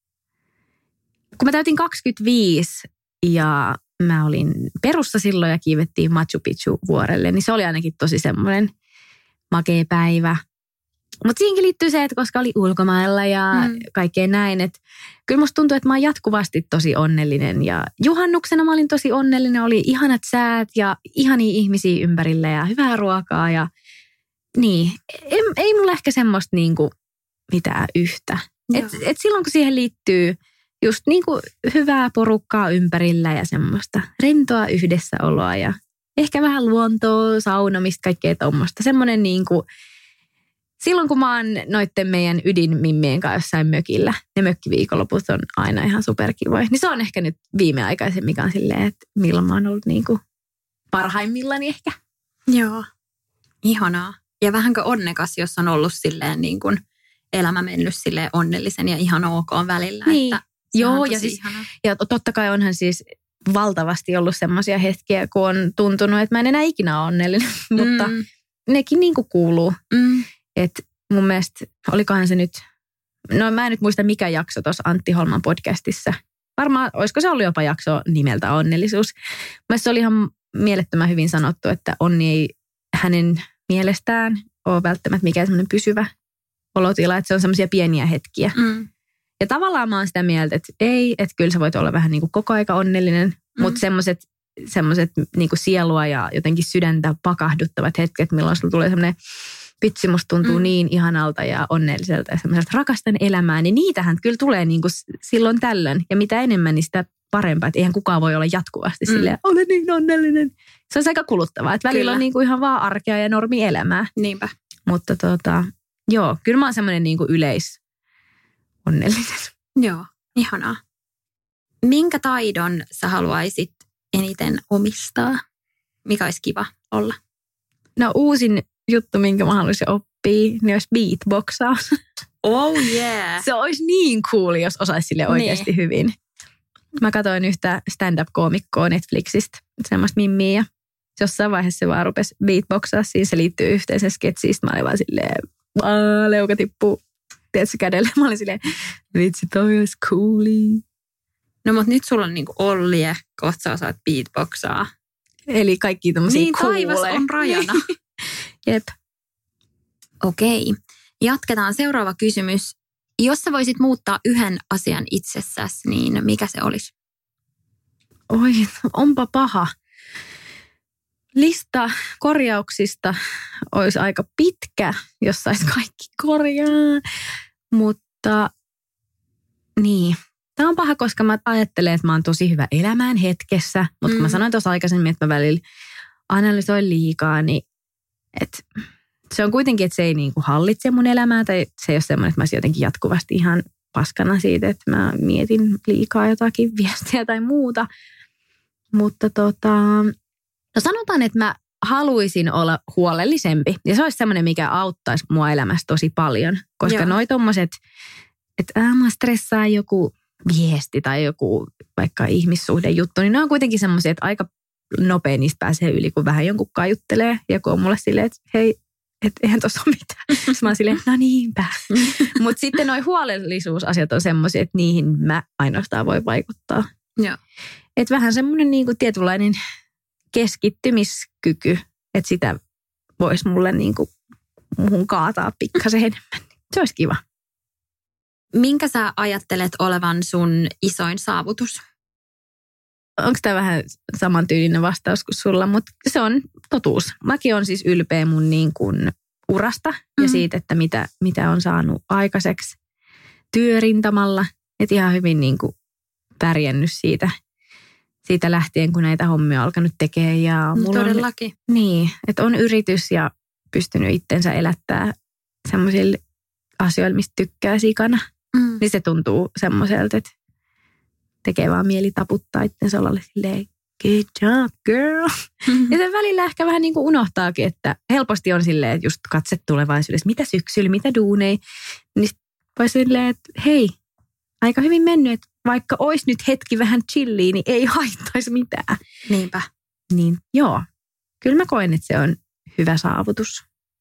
kun mä täytin 25 ja mä olin Perussa silloin ja kiivettiin Machu Picchu vuorelle, niin se oli ainakin tosi semmoinen makea päivä. Mutta siihenkin liittyy se, että koska oli ulkomailla ja kaikkea näin, että kyllä musta tuntuu, että mä oon jatkuvasti tosi onnellinen. Ja juhannuksena mä olin tosi onnellinen, oli ihanat säät ja ihania ihmisiä ympärillä ja hyvää ruokaa. Ja niin, ei mulla ehkä semmoista niinku mitään yhtä. Et silloin kun siihen liittyy just niinku hyvää porukkaa ympärillä ja semmoista rentoa yhdessäoloa ja ehkä vähän luontoa, saunomista, kaikkea tommoista. Semmoinen niinku, silloin kun mä oon noitten meidän ydinmimmien kanssa jossain mökillä, ne mökkiviikonloput on aina ihan superkivoja. Niin se on ehkä nyt viimeaikaisen, mikä on silleen, että milloin mä oon ollut niinku parhaimmillani ehkä. Joo, ihanaa. Ja vähänkö onnekas, jos on ollut silleen niin kuin elämä mennyt silleen onnellisen ja ihan ok välillä. Niin. Että joo, ja totta kai onhan siis valtavasti ollut semmoisia hetkiä, kun on tuntunut, että mä en enää ikinä ole onnellinen, mutta nekin niinku kuuluu. Että mun mielestä, olikohan se nyt, no mä en nyt muista mikä jakso tuossa Antti Holman podcastissa. Varmaan, olisiko se ollut jopa jakso nimeltä onnellisuus. Mielestäni se oli ihan mielettömän hyvin sanottu, että onni ei hänen mielestään ole välttämättä mikään semmoinen pysyvä olotila, että se on semmoisia pieniä hetkiä. Ja tavallaan mä oon sitä mieltä, että ei, että kyllä sä voit olla vähän niin kuin koko aika onnellinen, mutta semmoiset niin kuin sielua ja jotenkin sydäntä pakahduttavat hetket, milloin sulla tulee semmoinen vitsi, musta tuntuu niin ihanalta ja onnelliselta ja semmoiselta rakastan elämää, niin niitähän kyllä tulee niin kuin silloin tällöin. Ja mitä enemmän, niin sitä parempaa, että eihän kukaan voi olla jatkuvasti silleen, olen niin onnellinen. Se on aika kuluttavaa, että välillä on niin kuin ihan vaan arkea ja normielämää. Niinpä. Mutta joo, kyllä mä oon semmoinen niin kuin onnellinen. Joo, ihanaa. Minkä taidon sä haluaisit eniten omistaa? Mikä olisi kiva olla? No uusin juttu, minkä mä haluaisin oppia, niin olisi beatboxaus. Oh yeah! Se olisi niin cool, jos osaisi sille oikeasti hyvin. Mä katsoin yhtä stand-up-koomikkoa Netflixistä, semmoista mimmiä, ja jossain vaiheessa se vaan rupesi beatboxaa. Siinä se liittyy yhteen sen sketsistä. Mä olin vaan silleen, leuka tippuu, tiedätkö, kädelle. Mä olin silleen, vitsi, toi olisi cooli. No mutta nyt sulla on niinku Ollie, kohta sä osaat beatboxaa. Eli kaikki tommosia niin, kuulee. taivas on rajana. Jep. Okei. Jatketaan. Seuraava kysymys. Jos sä voisit muuttaa yhden asian itsessäsi, niin mikä se olisi? Oi, onpa paha. Lista korjauksista olisi aika pitkä, jos sais kaikki korjaa. Mutta niin, tämä on paha, koska mä ajattelen, että mä oon tosi hyvä elämään hetkessä. Mutta kun mä sanoin tuossa aikaisemmin, että mä välillä analysoin liikaa, niin että se on kuitenkin, että se ei niinku hallitse mun elämää. Tai se ei ole semmoinen, että mä olisin jotenkin jatkuvasti ihan paskana siitä, että mä mietin liikaa jotakin viestiä tai muuta. Mutta no sanotaan, että mä haluaisin olla huolellisempi. Ja se olisi semmoinen, mikä auttaisi mua elämässä tosi paljon. Koska noi tommoset, että mä stressaa joku viesti tai joku vaikka ihmissuhdejuttu, niin ne on kuitenkin semmoisia, että aika nopea niistä pääsee yli, kun vähän jonkun juttelee. Ja kun on mulle silleen, että hei, että eihän tuossa ole mitään. Sitten mä oon silleen, no niinpä. Mutta sitten noi huolellisuusasiat on semmoisia, että niihin mä ainoastaan voi vaikuttaa. Joo. Että vähän semmoinen niinku tietynlainen keskittymiskyky, että sitä voisi mulle niinku muhun kaataa pikkasen enemmän. Se olisi kiva. Minkä sä ajattelet olevan sun isoin saavutus? onko tämä vähän samantyylinen vastaus kuin sulla, mutta se on totuus. Mäkin on siis ylpeä mun niin kuin urasta ja siitä, että mitä on saanut aikaiseksi työrintamalla. Että ihan hyvin niin kuin pärjännyt siitä lähtien, kun näitä hommia on alkanut tekemään. Ja mulla todellakin. Niin, että on yritys ja pystynyt itsensä elättää semmoisille asioille, mistä tykkää sikana. Niin se tuntuu semmoiselta, että tekee vaan mieli taputtaa itsensä olla silleen, good job, girl. Ja sen välillä ehkä vähän niin kuin unohtaakin, että helposti on silleen, että just katse tulevaisuudessa, mitä syksyllä, mitä duunei. Niin voi silleen, että hei, aika hyvin mennyt, että vaikka olisi nyt hetki vähän chilliä, niin ei haittaisi mitään. Niinpä. Niin joo, kyllä mä koen, että se on hyvä saavutus.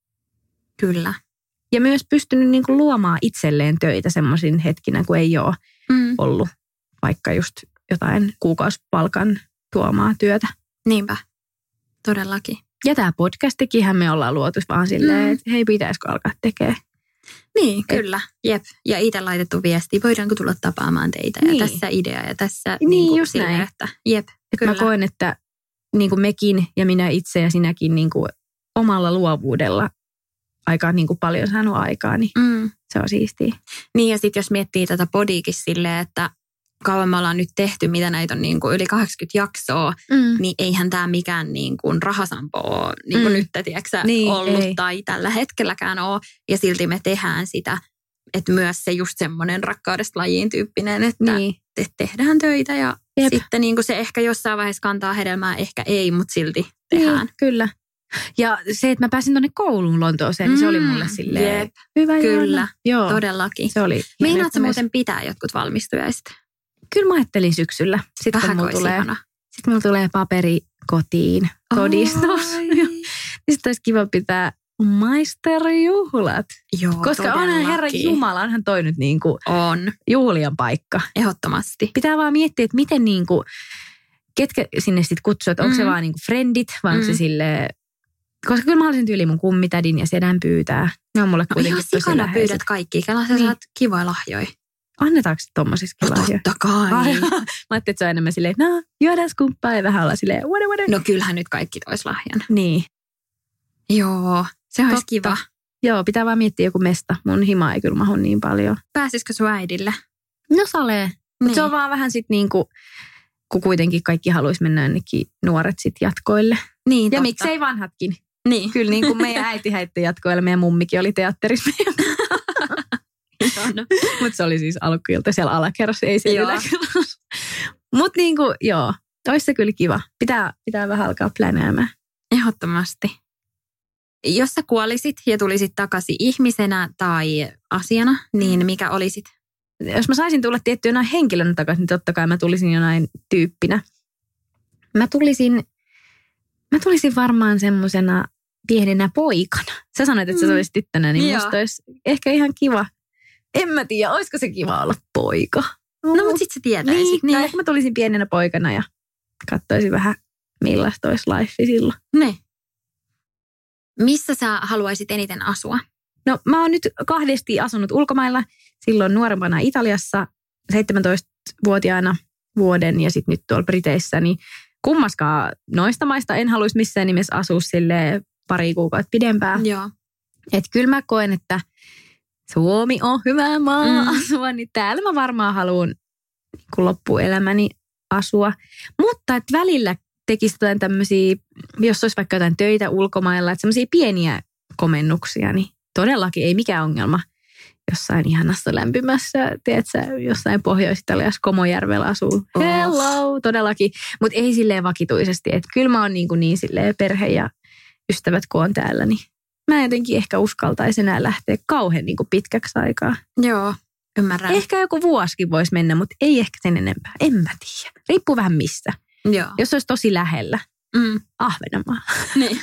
Kyllä. Ja myös pystynyt niin kuin luomaan itselleen töitä semmoisin hetkinä, kun ei ole ollut vaikka just jotain kuukausipalkan tuomaa työtä. Niinpä, todellakin. Ja tämä podcastikinhän me ollaan luotu vaan silleen, että hei, pitäisikö alkaa tekemään. Niin, kyllä. Jep. Ja itse laitettu viesti, voidaanko tulla tapaamaan teitä ja tässä idea ja tässä niin just silleen, näin. että jep, kyllä. Mä koen, että niin kuin mekin ja minä itse ja sinäkin niin kuin omalla luovuudella aika niin kuin paljon saanut aikaa, niin se on siistiä. Niin ja sitten jos miettii tätä podiikin silleen, että kauan me ollaan nyt tehty, mitä näitä on niin kuin yli 80 jaksoa, niin eihän tämä mikään niin kuin rahasampo ole niin kuin nyt, tiedätkö, ollut ei. Tai tällä hetkelläkään ole. Ja silti me tehdään sitä, että myös se just semmoinen rakkaudesta lajiin tyyppinen, että tehdään töitä ja sitten niin kuin se ehkä jossain vaiheessa kantaa hedelmää, ehkä ei, mutta silti tehdään. Niin, kyllä. Ja se, että mä pääsin tuonne kouluun Lontooseen, niin se oli mulle silleen hyvä. Kyllä, joo, todellakin. Se oli. Meinaatko muuten pitää jotkut valmistujaiset? Kyllä mä ajattelin syksyllä. Sitten mulla tulee paperi kotiin, todistus. Sitten olisi kiva pitää maisterjuhlat. Joo, koska onhan Herran Jumala, onhan toi nyt niin kuin juhlian paikka. Ehdottomasti. Pitää vaan miettiä, että miten niin kuin, ketkä sinne sitten kutsuu, että onko se vaan niin kuin friendit vai onko se silleen, koska kyllä mä haluaisin tyyliin mun kummitadin ja sedän pyytää. Ne on mulle kuitenkin tosi läheiset. Pyydät kaikki, kela sä saat kivoja lahjoja. Annetaanko se tommosiskin lahjoja? Totta kai. Mä ajattelin, että se on enemmän silleen, no juodaan skumppaa ja vähän olla silleen, whatever. No kyllähän nyt kaikki tois lahjan. Niin. Joo, se olisi kiva. Joo, pitää vaan miettiä joku mesta. Mun hima ei kyllä mahu niin paljon. Pääsisikö sun äidille? No salee. Mutta se on vaan vähän sit niinku, kun kuitenkin kaikki haluaisi mennä jonnekin nuoret sit jatkoille. Niin, ja miksei vanhatkin. Niin. Kyllä niin kuin meidän äiti häitti jatkoille, meidän mummikin oli teatterissa. Mutta se oli siis alkuilta siellä alakerrassa, ei siellä yläkerrassa. Mutta niin kuin, joo, olisi se kyllä kiva. Pitää vähän alkaa plänäämään. Ehdottomasti. Jos sä kuolisit ja tulisit takaisin ihmisenä tai asiana, niin mikä olisit? Jos mä saisin tulla tietty jonain henkilönä takaisin, niin totta kai mä tulisin jonain tyyppinä. Mä tulisin varmaan semmosena pienenä poikana. Sä sanoit, että sä olisit tyttönä, niin musta olisi ehkä ihan kiva. En mä tiedä, olisiko se kiva olla poika? No mutta sit sä tietäisit. Niin. Ehkä mä tulisin pienenä poikana ja katsoisin vähän, millaista olisi life silloin. Ne. Missä sä haluaisit eniten asua? No mä oon nyt 2 asunut ulkomailla. Silloin nuorempana Italiassa, 17-vuotiaana vuoden ja sitten nyt tuolla Briteissä. Niin kummaskaan noista maista en haluaisi missään nimessä asua silleen pari kuukautta pidempään. Joo. Että kyllä mä koen, että Suomi on hyvä maa asua, niin täällä mä varmaan haluan niin loppuelämäni asua. Mutta että välillä tekisi jotain tämmöisiä, jos olisi vaikka jotain töitä ulkomailla, että semmoisia pieniä komennuksia, niin todellakin ei mikään ongelma. Jossain ihanassa lämpimässä, tiedätkö, jossain Pohjois-Italiassa Komojärvellä asuu. Hello, todellakin. Mutta ei silleen vakituisesti. Että kyllä mä oon niin silleen perhe ja ystävät kun on täällä, niin mä jotenkin ehkä uskaltaisi enää lähteä kauhean niin kuin pitkäksi aikaa. Joo, ymmärrän. Ehkä joku vuosikin voisi mennä, mutta ei ehkä sen enempää. En mä tiedä. Riippuu vähän mistä. Joo. Jos olisi tosi lähellä. Ahvenanmaa. Niin.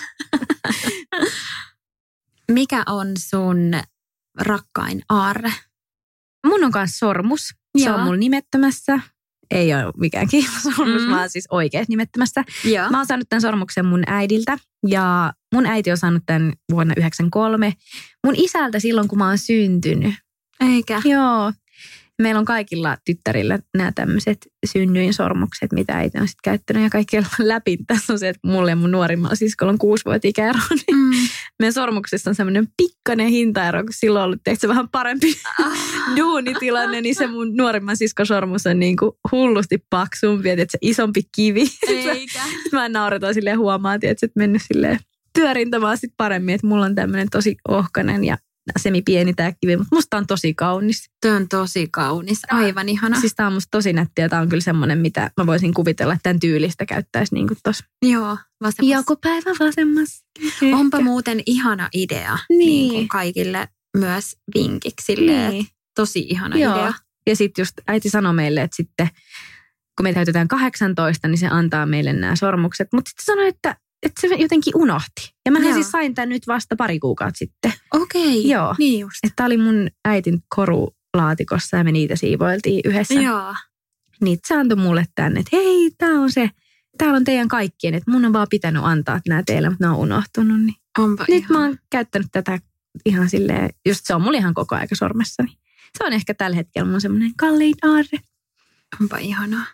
Mikä on sun rakkain aarre? Mun on kanssa sormus. Se on mulla nimettömässä. Ei ole mikään kiilasormus, mä oon siis oikeasti nimettömässä. Joo. Mä oon saanut tämän sormuksen mun äidiltä. Ja mun äiti on saanut tämän vuonna 1993. Mun isältä silloin, kun mä oon syntynyt. Eikä? Joo. Meillä on kaikilla tyttärillä nämä tämmöiset synnyinsormukset, mitä äiti on sitten käyttänyt. Ja kaikilla läpi tässä on se, että mulle ja mun nuorimmalla siskolla on 6 vuotta ikäero. Niin meidän sormuksessa on semmoinen pikkainen hintaero, kun silloin on ollut tehty vähän parempi duunitilanne. Niin se mun nuorimman siskon sormus on niin kuin hullusti paksumpi, että se isompi kivi. Eikä. Mä nauretaan silleen huomaan, että se mennyt silleen työrintamaan sitten paremmin. Että mulla on tämmöinen tosi ohkainen ja semi-pieni tää kivi, mutta musta on tosi kaunis. Tuo on tosi kaunis, aivan ihana. Siis tää on musta tosi nättiä, tää on kyllä semmoinen, mitä mä voisin kuvitella, että tämän tyylistä käyttäisi niin kuin tossa. Joo, vasemmassa. Joku päivä vasemmassa. Onpa muuten ihana idea niin kuin kaikille myös vinkiksi silleen, niin. Tosi ihana idea. Ja sitten just äiti sanoi meille, että sitten kun me täytetään 18, niin se antaa meille nämä sormukset. Mutta sitten sanoi, että se jotenkin unohti. Ja mä siis sain tämän nyt vasta 2 kuukautta sitten. Okei, joo. Niin just. Että tää oli mun äitin korulaatikossa ja me niitä siivoiltiin yhdessä. Joo. Niin se antoi mulle tänne, että hei, tää on se, täällä on teidän kaikkien. Että mun on vaan pitänyt antaa nämä teille, mutta ne on unohtunut. Niin onpa nyt ihana. mä oon käyttänyt tätä ihan silleen, just se on mulla ihan koko aika sormessani. Se on ehkä tällä hetkellä mun semmoinen kallein aarre. Onpa ihanaa.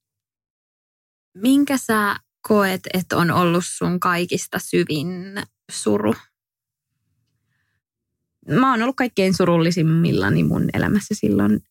Minkä sä koet, että on ollut sun kaikista syvin suru? Mä oon ollut kaikkein surullisimmillani mun elämässä silloin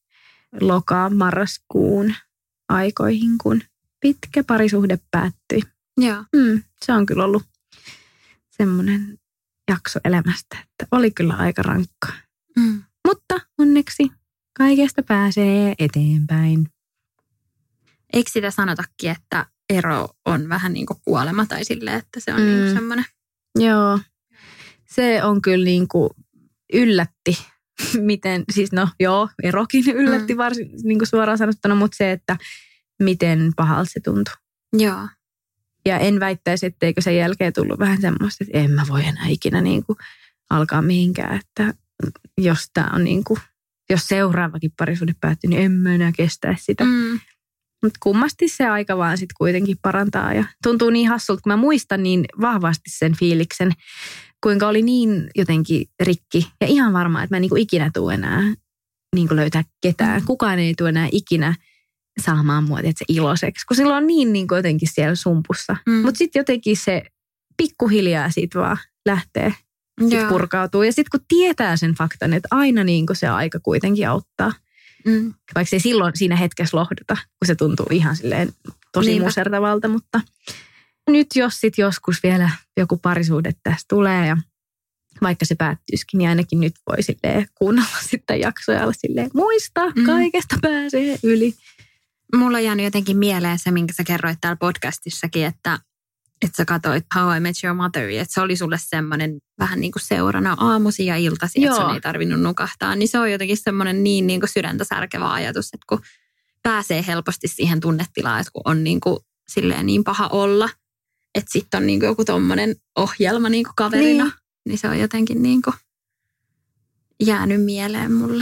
marraskuun aikoihin, kun pitkä parisuhde päättyi. Joo. Se on kyllä ollut semmoinen jakso elämästä, että oli kyllä aika rankkaa. Mutta onneksi kaikesta pääsee eteenpäin. Eikö sitä sanotakin, että ero on vähän niin kuin kuolema tai silleen, että se on niin kuin semmoinen? Joo, se on kyllä niin kuin yllätti, miten, siis no joo, erokin yllätti varsin niin kuin suoraan sanottuna, mutta se, että miten pahalta se tuntui. Joo. Ja en väittäisi, etteikö sen jälkeen tullut vähän semmoista, että en mä voi enää ikinä niin kuin alkaa mihinkään, että jos tää on niin kuin, jos seuraavakin parisuhde päättyy, niin en mä enää kestä sitä. Mutta kummasti se aika vaan sitten kuitenkin parantaa ja tuntuu niin hassulta, kun mä muistan niin vahvasti sen fiiliksen, kuinka oli niin jotenkin rikki ja ihan varma, että mä en niin kuin ikinä tule enää niin kuin löytää ketään. Kukaan ei tule enää ikinä saamaan mua se iloiseksi, kun silloin on niin kuin jotenkin siellä sumpussa. Mutta sitten jotenkin se pikkuhiljaa siitä vaan lähtee, sit purkautuu. Ja sitten kun tietää sen faktan, että aina niin kuin se aika kuitenkin auttaa. Vaikka se ei silloin siinä hetkessä lohduta, kun se tuntuu ihan silleen tosi musertavalta, mutta nyt jos sitten joskus vielä joku parisuhde tästä tulee ja vaikka se päättyisikin, niin ainakin nyt voi silleen kuunnella sitten jaksoja olla silleen muista, kaikesta pääsee yli. Mulla on jäänyt jotenkin mieleen se, minkä sä kerroit täällä podcastissakin, että sä katsoit How I Met Your Mother, että se oli sulle semmoinen vähän niin kuin seurana aamusi ja iltasi, että sun ei tarvinnut nukahtaa. Niin se on jotenkin semmoinen niin kuin sydäntä särkevä ajatus, että kun pääsee helposti siihen tunnetilaan, että kun on niin kuin silleen niin paha olla, että sitten on niin kuin joku tommoinen ohjelma niin kuin kaverina, niin se on jotenkin niin kuin jäänyt mieleen mulle.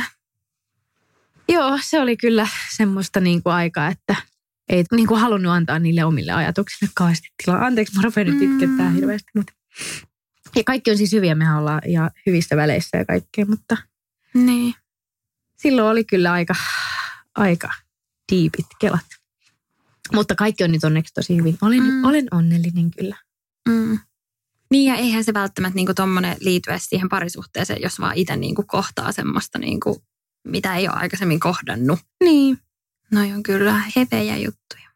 Joo, se oli kyllä semmoista niin kuin aikaa, että ei niin kuin halunnut antaa niille omille ajatuksille kauheasti tilaa. Anteeksi, mä rupean nyt itkettää hirveästi. Mutta ja kaikki on siis hyviä, mehän ollaan ja hyvissä väleissä ja kaikkea, mutta niin. Silloin oli kyllä aika diipit kelat. Mutta kaikki on nyt onneksi tosi hyvin. Olen onnellinen kyllä. Niin ja eihän se välttämättä niinku tommonen liity edes siihen parisuhteeseen, jos vaan itse niinku kohtaa semmoista, niinku, mitä ei ole aikaisemmin kohdannut. Niin. Noi on kyllä hevejä juttuja.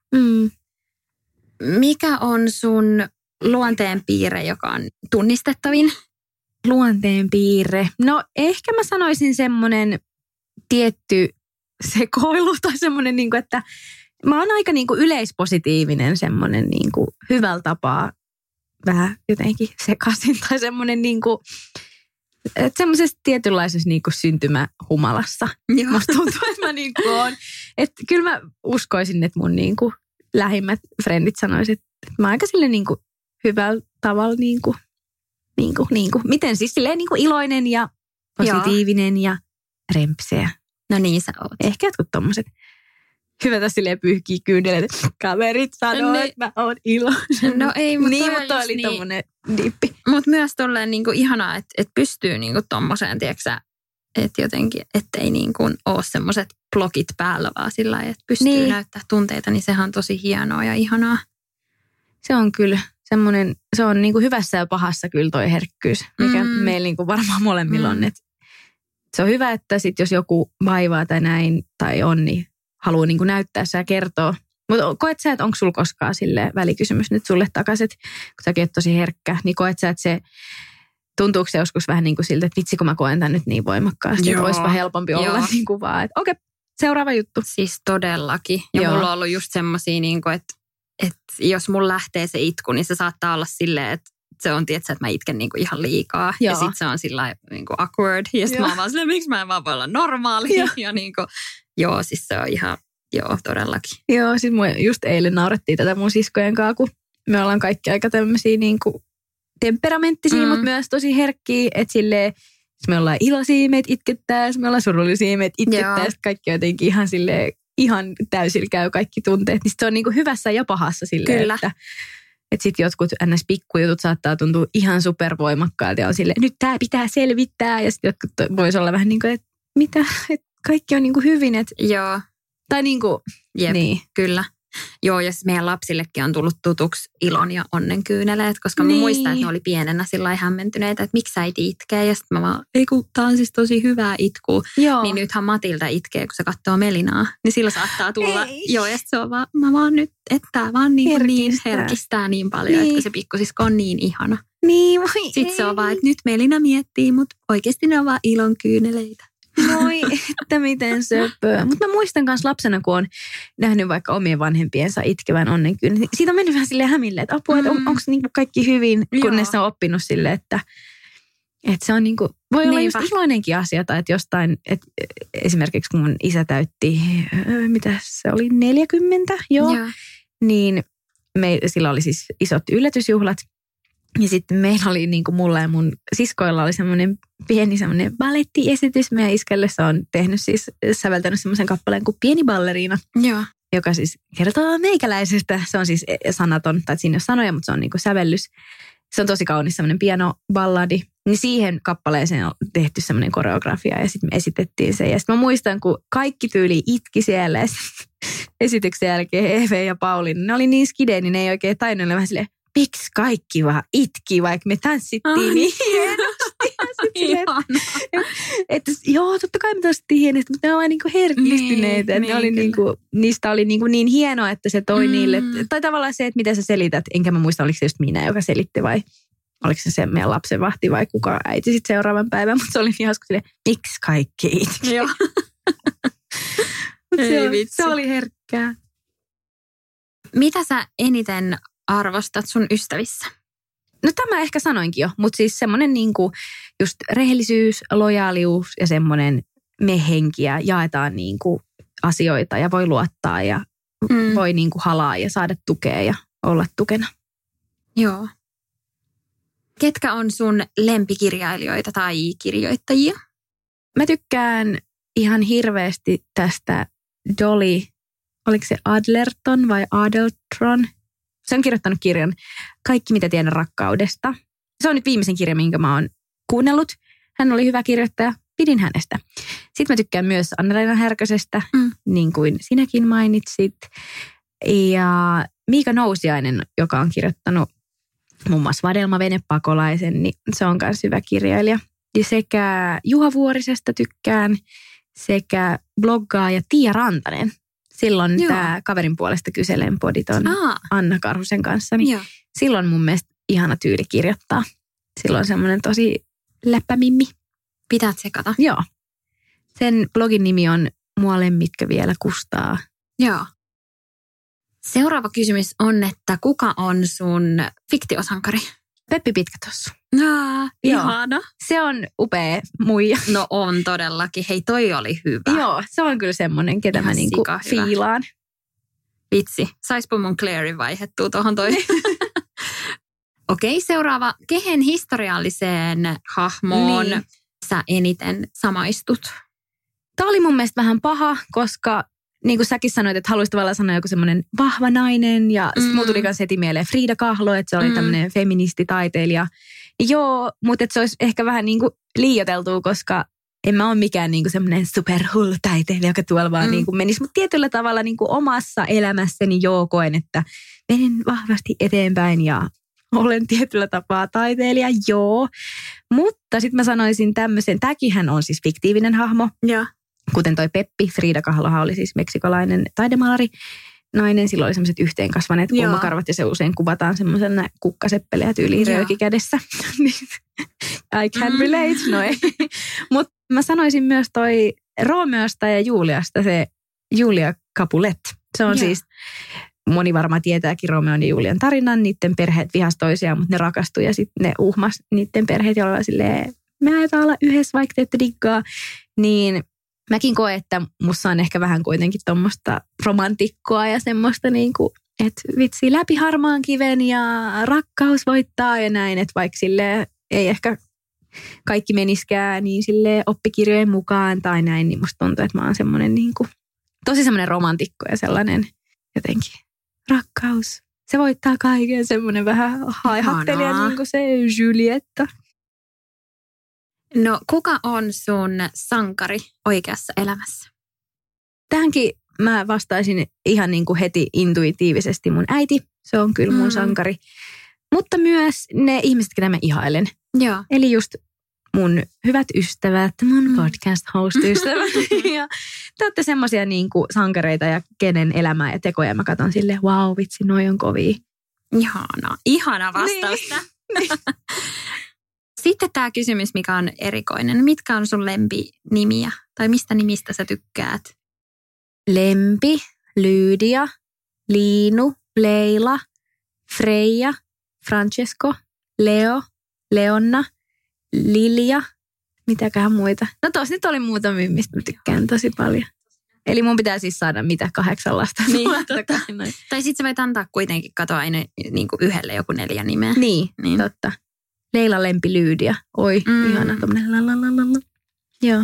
Mikä on sun luonteenpiirre, joka on tunnistettavin? Luonteenpiirre? No ehkä mä sanoisin semmoinen tietty sekoilu tai semmoinen, niin kuin, että mä oon aika niin kuin yleispositiivinen semmoinen niin kuin hyvällä tapaa vähän jotenkin sekaisin tai semmoinen niin kuin, että semmoisessa tietynlaisessa niin kuin syntymähumalassa. Musta tuntuu, että mä niin kuin oon. Että kyllä mä uskoisin, että mun niin kuin lähimmät frendit sanoisivat, että mä aika silleen niin kuin hyvällä tavalla niin kuin, miten siis silleen niin kuin iloinen ja positiivinen ja rempseä. No niin sä oot. Ehkä jotkut tommoset. Hyvä tässä silleen pyyhkii kyyneleet. Kaverit sanoo, että mä oon iloinen. No ei, mutta niin, mutta oli niin. Tommonen dippi. Mutta myös tolleen niinku ihanaa, että pystyy niinku tommoseen, tiedätkö että jotenkin, ettei niinku ole semmoiset blokit päällä vaan sillä lailla, että pystyy näyttämään tunteita, niin sehän on tosi hienoa ja ihanaa. Se on kyllä semmoinen, se on niin kuin hyvässä ja pahassa kyllä toi herkkyys, mikä meillä niin kuin varmaan molemmilla on. Että se on hyvä, että sit jos joku vaivaa tai näin tai on, niin haluaa niin kuin näyttää se ja kertoa. Mutta koet sä, että onko sulla koskaan sille välikysymys nyt sulle takaisin, kun säkin oot tosi herkkä, niin koet sä, että se tuntuuko se joskus vähän niin kuin siltä, että vitsi kun mä koen tämän nyt niin voimakkaasti, että olisipa helpompi olla niin kuin vaan, että okei, seuraava juttu. Siis todellakin. Ja mulla on ollut just semmosia, niin kuin, että jos mulla lähtee se itku, niin se saattaa olla silleen, että se on tietysti, että mä itken niin kuin ihan liikaa. Joo. Ja sitten se on sillä niin kuin awkward. Ja sitten mä oon vaan silleen, miksi mä en vaan voi olla normaali. Ja niin kuin, siis se on ihan, todellakin. Joo, siis just eilen naurettiin tätä mun siskojen kanssa, kun me ollaan kaikki aika tämmöisiä niin kuin temperamenttisia, mutta myös tosi herkkiä, että silleen, me ollaan iloisia, meitä itkettää, me ollaan surullisia, meitä itkettää, sitten kaikki jotenkin ihan silleen, ihan täysillä käy kaikki tunteet, niin se on niin kuin hyvässä ja pahassa silleen, kyllä. Että sitten jotkut ns-pikkujutut saattaa tuntua ihan supervoimakkailta ja on silleen, nyt tää pitää selvittää ja sitten jotkut voisi olla vähän niin kuin, että mitä, että kaikki on niin kuin hyvin, että joo. Tai niin kuin, jep, niin. Kyllä. Joo, ja meidän lapsillekin on tullut tutuksi ilon ja onnenkyyneleet, koska mä muistan, että ne oli pienenä sillä lailla hämmentyneitä, että miksi äiti itkee. Ja sitten mä vaan, ei kun tää on siis tosi hyvää itkua. Joo. Niin nythän Matilda itkee, kun se katsoo Melinaa. Niin silloin saattaa tulla, joo, ja sitten se on vaan, mä vaan nyt, että tää vaan niin herkistää niin paljon, että se pikkusisko on niin ihana. Niin, sitten se on vaan, että nyt Melina miettii, mutta oikeasti ne on vaan ilon kyyneleitä. Moi, että miten söpöä. Mutta mä muistan myös lapsena, kun on nähnyt vaikka omien vanhempiensa itkevän onnenkyyneleitä. Siitä on mennyt vähän silleen hämille, että apua, että onko niinku kaikki hyvin, kunnes on oppinut silleen, että se on niinku, voi olla just iloinenkin asia, tai että jostain, että esimerkiksi kun mun isä täytti, mitä se oli, 40, niin sillä oli siis isot yllätysjuhlat. Ja sitten meillä oli niin kuin mulla ja mun siskoilla oli semmoinen pieni semmoinen balettiesitys. Meidän iskälle se on tehnyt siis, säveltänyt semmoisen kappaleen kuin Pieni balleriina. Joo. Joka siis kertoo meikäläisestä. Se on siis sanaton, tai siinä ei ole sanoja, mutta se on niin kuin sävellys. Se on tosi kaunis semmoinen pianoballadi. Niin siihen kappaleeseen on tehty semmoinen koreografia ja sitten me esitettiin se. Ja sitten mä muistan, kun kaikki tyyli itki siellä ja esityksen jälkeen Eve ja Pauliina. Ne oli niin skidejä, niin ne ei oikein tainnut olla vähän silleen, miksi kaikki vaan itki, vaikka me tanssittiin niin hienosti. Että joo, totta kai me tanssittiin hienosti, mutta ne on vaan niinku herkistyneitä. Niistä oli niin hienoa, että se toi niille. Tai tavallaan se, että mitä sä selität. Enkä mä muista, oliko se just minä, joka selitti vai oliko se meidän lapsenvahti vai kuka äiti sitten seuraavan päivän. Mutta se oli ihan silleen, miksi kaikki itki. Joo. Se oli herkkää. Mitä sä eniten arvostat sun ystävissä? No tämä ehkä sanoinkin jo, mutta siis semmoinen niinku just rehellisyys, lojaalius ja semmoinen me-henki ja jaetaan niinku asioita ja voi luottaa ja voi niinku halaa ja saada tukea ja olla tukena. Joo. Ketkä on sun lempikirjailijoita tai kirjoittajia? Mä tykkään ihan hirveästi tästä Dolly, oliko se Adlerton vai Adeltron? Se on kirjoittanut kirjan Kaikki, mitä tiedän rakkaudesta. Se on nyt viimeisen kirja, minkä mä oon kuunnellut. Hän oli hyvä kirjoittaja, pidin hänestä. Sitten mä tykkään myös Anna-Leena Härkösestä, niin kuin sinäkin mainitsit. Ja Miika Nousiainen, joka on kirjoittanut muun muassa Vadelma Venepakolaisen, niin se on myös hyvä kirjailija. Ja sekä Juha Vuorisesta tykkään, sekä bloggaaja Tiia Rantanen. Silloin tämä Kaverin puolesta kyselen podit on Anna Karhusen kanssa. Niin silloin mun mielestä ihana tyyli kirjoittaa. Silloin semmoinen tosi läppämimmi. Pitää tsekata. Joo. Sen blogin nimi on Mua lemmitkö vielä kustaa. Joo. Seuraava kysymys on, että kuka on sun fiktiosankari? Peppi Pitkätossu. Ihana. Se on upea muija. No on todellakin. Hei, toi oli hyvä. Joo, se on kyllä semmoinen, ketä mä niinku fiilaan. Vitsi, saispa mun Clairin vaihettua tuohon toi. Okei, seuraava. Kehen historialliseen hahmoon sä eniten samaistut? Tämä oli mun mielestä vähän paha, koska niin kuin säkin sanoit, että haluaisit tavallaan sanoa joku semmoinen vahva nainen. Ja sitten mulla tuli kanssa heti mieleen Frida Kahlo, että se oli tämmöinen feministitaiteilija. Joo, mutta että se olisi ehkä vähän niin kuin liioiteltua, koska en mä ole mikään niinku semmoinen superhullu taiteilija, joka tuolla vaan niinku menisi. Mutta tietyllä tavalla niinku omassa elämässäni koen, että menen vahvasti eteenpäin ja olen tietyllä tapaa taiteilija, Mutta sitten mä sanoisin tämmöisen, tämäkinhän on siis fiktiivinen hahmo. Joo. Kuten toi Peppi, Frida Kahlohan oli siis meksikolainen taidemaalari. Nainen, sillä oli semmoiset yhteenkasvaneet kulmakarvat ja se usein kuvataan semmoisena kukkaseppeleä tyyliin röyki kädessä. I can relate, no ei. Mutta mä sanoisin myös toi Romeosta ja Juliasta, se Julia Capulet. Se on siis, moni varmaan tietääkin Romeon ja Julian tarinan, niiden perheet vihas toisiaan, mutta ne rakastui ja sitten ne uhmas niiden perheet, joilla oli silleen, me ajetaan olla yhdessä, vaikka te ette diggaa, niin mäkin koen, että musta on ehkä vähän kuitenkin tuommoista romantikkoa ja semmoista niinku, että vitsi läpi harmaan kiven ja rakkaus voittaa ja näin, että vaikka silleen ei ehkä kaikki meniskään niin silleen oppikirjojen mukaan tai näin, niin musta tuntuu, että mä oon semmoinen niinku, tosi semmoinen romantikko ja sellainen jotenkin rakkaus. Se voittaa kaiken, semmoinen vähän haihattelija niin kuin se Julietta. No kuka on sun sankari oikeassa elämässä? Tähänkin mä vastaisin ihan niin kuin heti intuitiivisesti mun äiti. Se on kyllä mun sankari. Mutta myös ne ihmiset, ketä mä ihailen. Joo. Eli just mun hyvät ystävät, mun podcast-host-ystävät. Ja te olette semmoisia niin kuin sankareita ja kenen elämää ja tekoja mä katson silleen, wow, vitsi, noi on kovia. Ihana vastausta. Niin. Sitten tämä kysymys, mikä on erikoinen. Mitkä on sun lempinimiä? Tai mistä nimistä sä tykkäät? Lempi, Lydia, Liinu, Leila, Freija, Francesco, Leo, Leonna, Lilja, mitäköhän muita. No tos nyt oli muutamia, mistä mä tykkään tosi paljon. Eli mun pitää siis saada mitä 8 lasta. Niin, tai sit sä voit antaa kuitenkin katoa aina niin kuin yhdelle joku 4 nimeä. Niin, totta. Leila, Lempi, Lydia. Oi, ihana tommonen lalalala. Joo.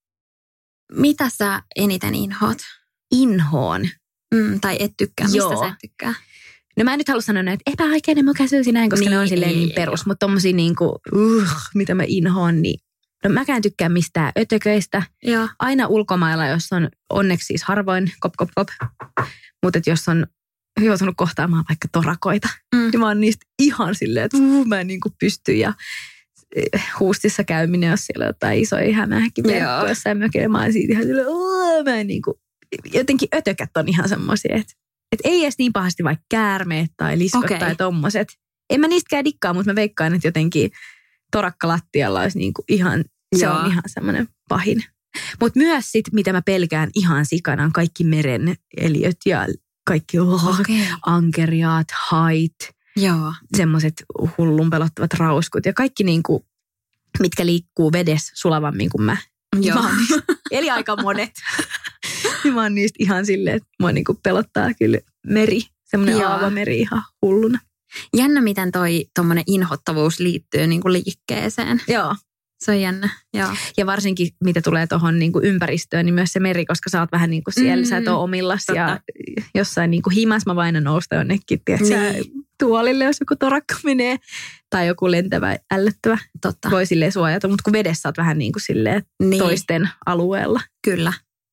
Mitä sä eniten inhoat? Inhoon. Tai et tykkää, mistä sä et tykkää? No mä en nyt halua sanoa näin, että epäaikeinen mukaisuus näin, koska ne on silleen niin perus. Mutta tommosia niinku, mitä mä inhoan, niin no mäkään tykkään mistään ötököistä. Joo. Aina ulkomailla, jos on onneksi siis harvoin, mutta jos on joutunut kohtaamaan vaikka torakoita, niin mä oon niistä ihan silleen, että mä en niinku pysty. Ja Huustissa käyminen, jos siellä on jotain isoja hämähäkkiverkkoja jossain mökillä, mä oon siitä ihan silleen, mä en niinku, jotenkin ötökät on ihan semmoisia, että ei edes niin pahasti vaikka käärmeet tai liskot tai tommoset. En mä niistäkään dikkaa, mutta mä veikkaan, että jotenkin torakka lattialla olisi niinku ihan, se on ihan semmoinen pahin. Mutta myös sit, mitä mä pelkään ihan sikana, on kaikki meren eliöt ja kaikki ankeriaat, hait, semmoiset hullun pelottavat rauskut ja kaikki niinku, mitkä liikkuu vedessä sulavammin kuin mä. Eli aika monet. Mä oon niistä ihan silleen, että mua niinku pelottaa kyllä meri, semmoinen aavameri ihan hulluna. Jännä, miten tommonen inhottavuus liittyy niinku liikkeeseen. Joo. Se on jännä, joo. Ja varsinkin, mitä tulee tuohon niinku ympäristöön, niin myös se meri, koska sä oot vähän niin kuin siellä, sä et ole omillas ja jossain niinku himas mä vain nousta jonnekin, tiedätkö, tuolille, jos joku torakka menee, tai joku lentävä, ällöttävä. Totta. Voi silleen suojata, mutta kun vedessä oot vähän niin kuin silleen toisten alueella. Kyllä.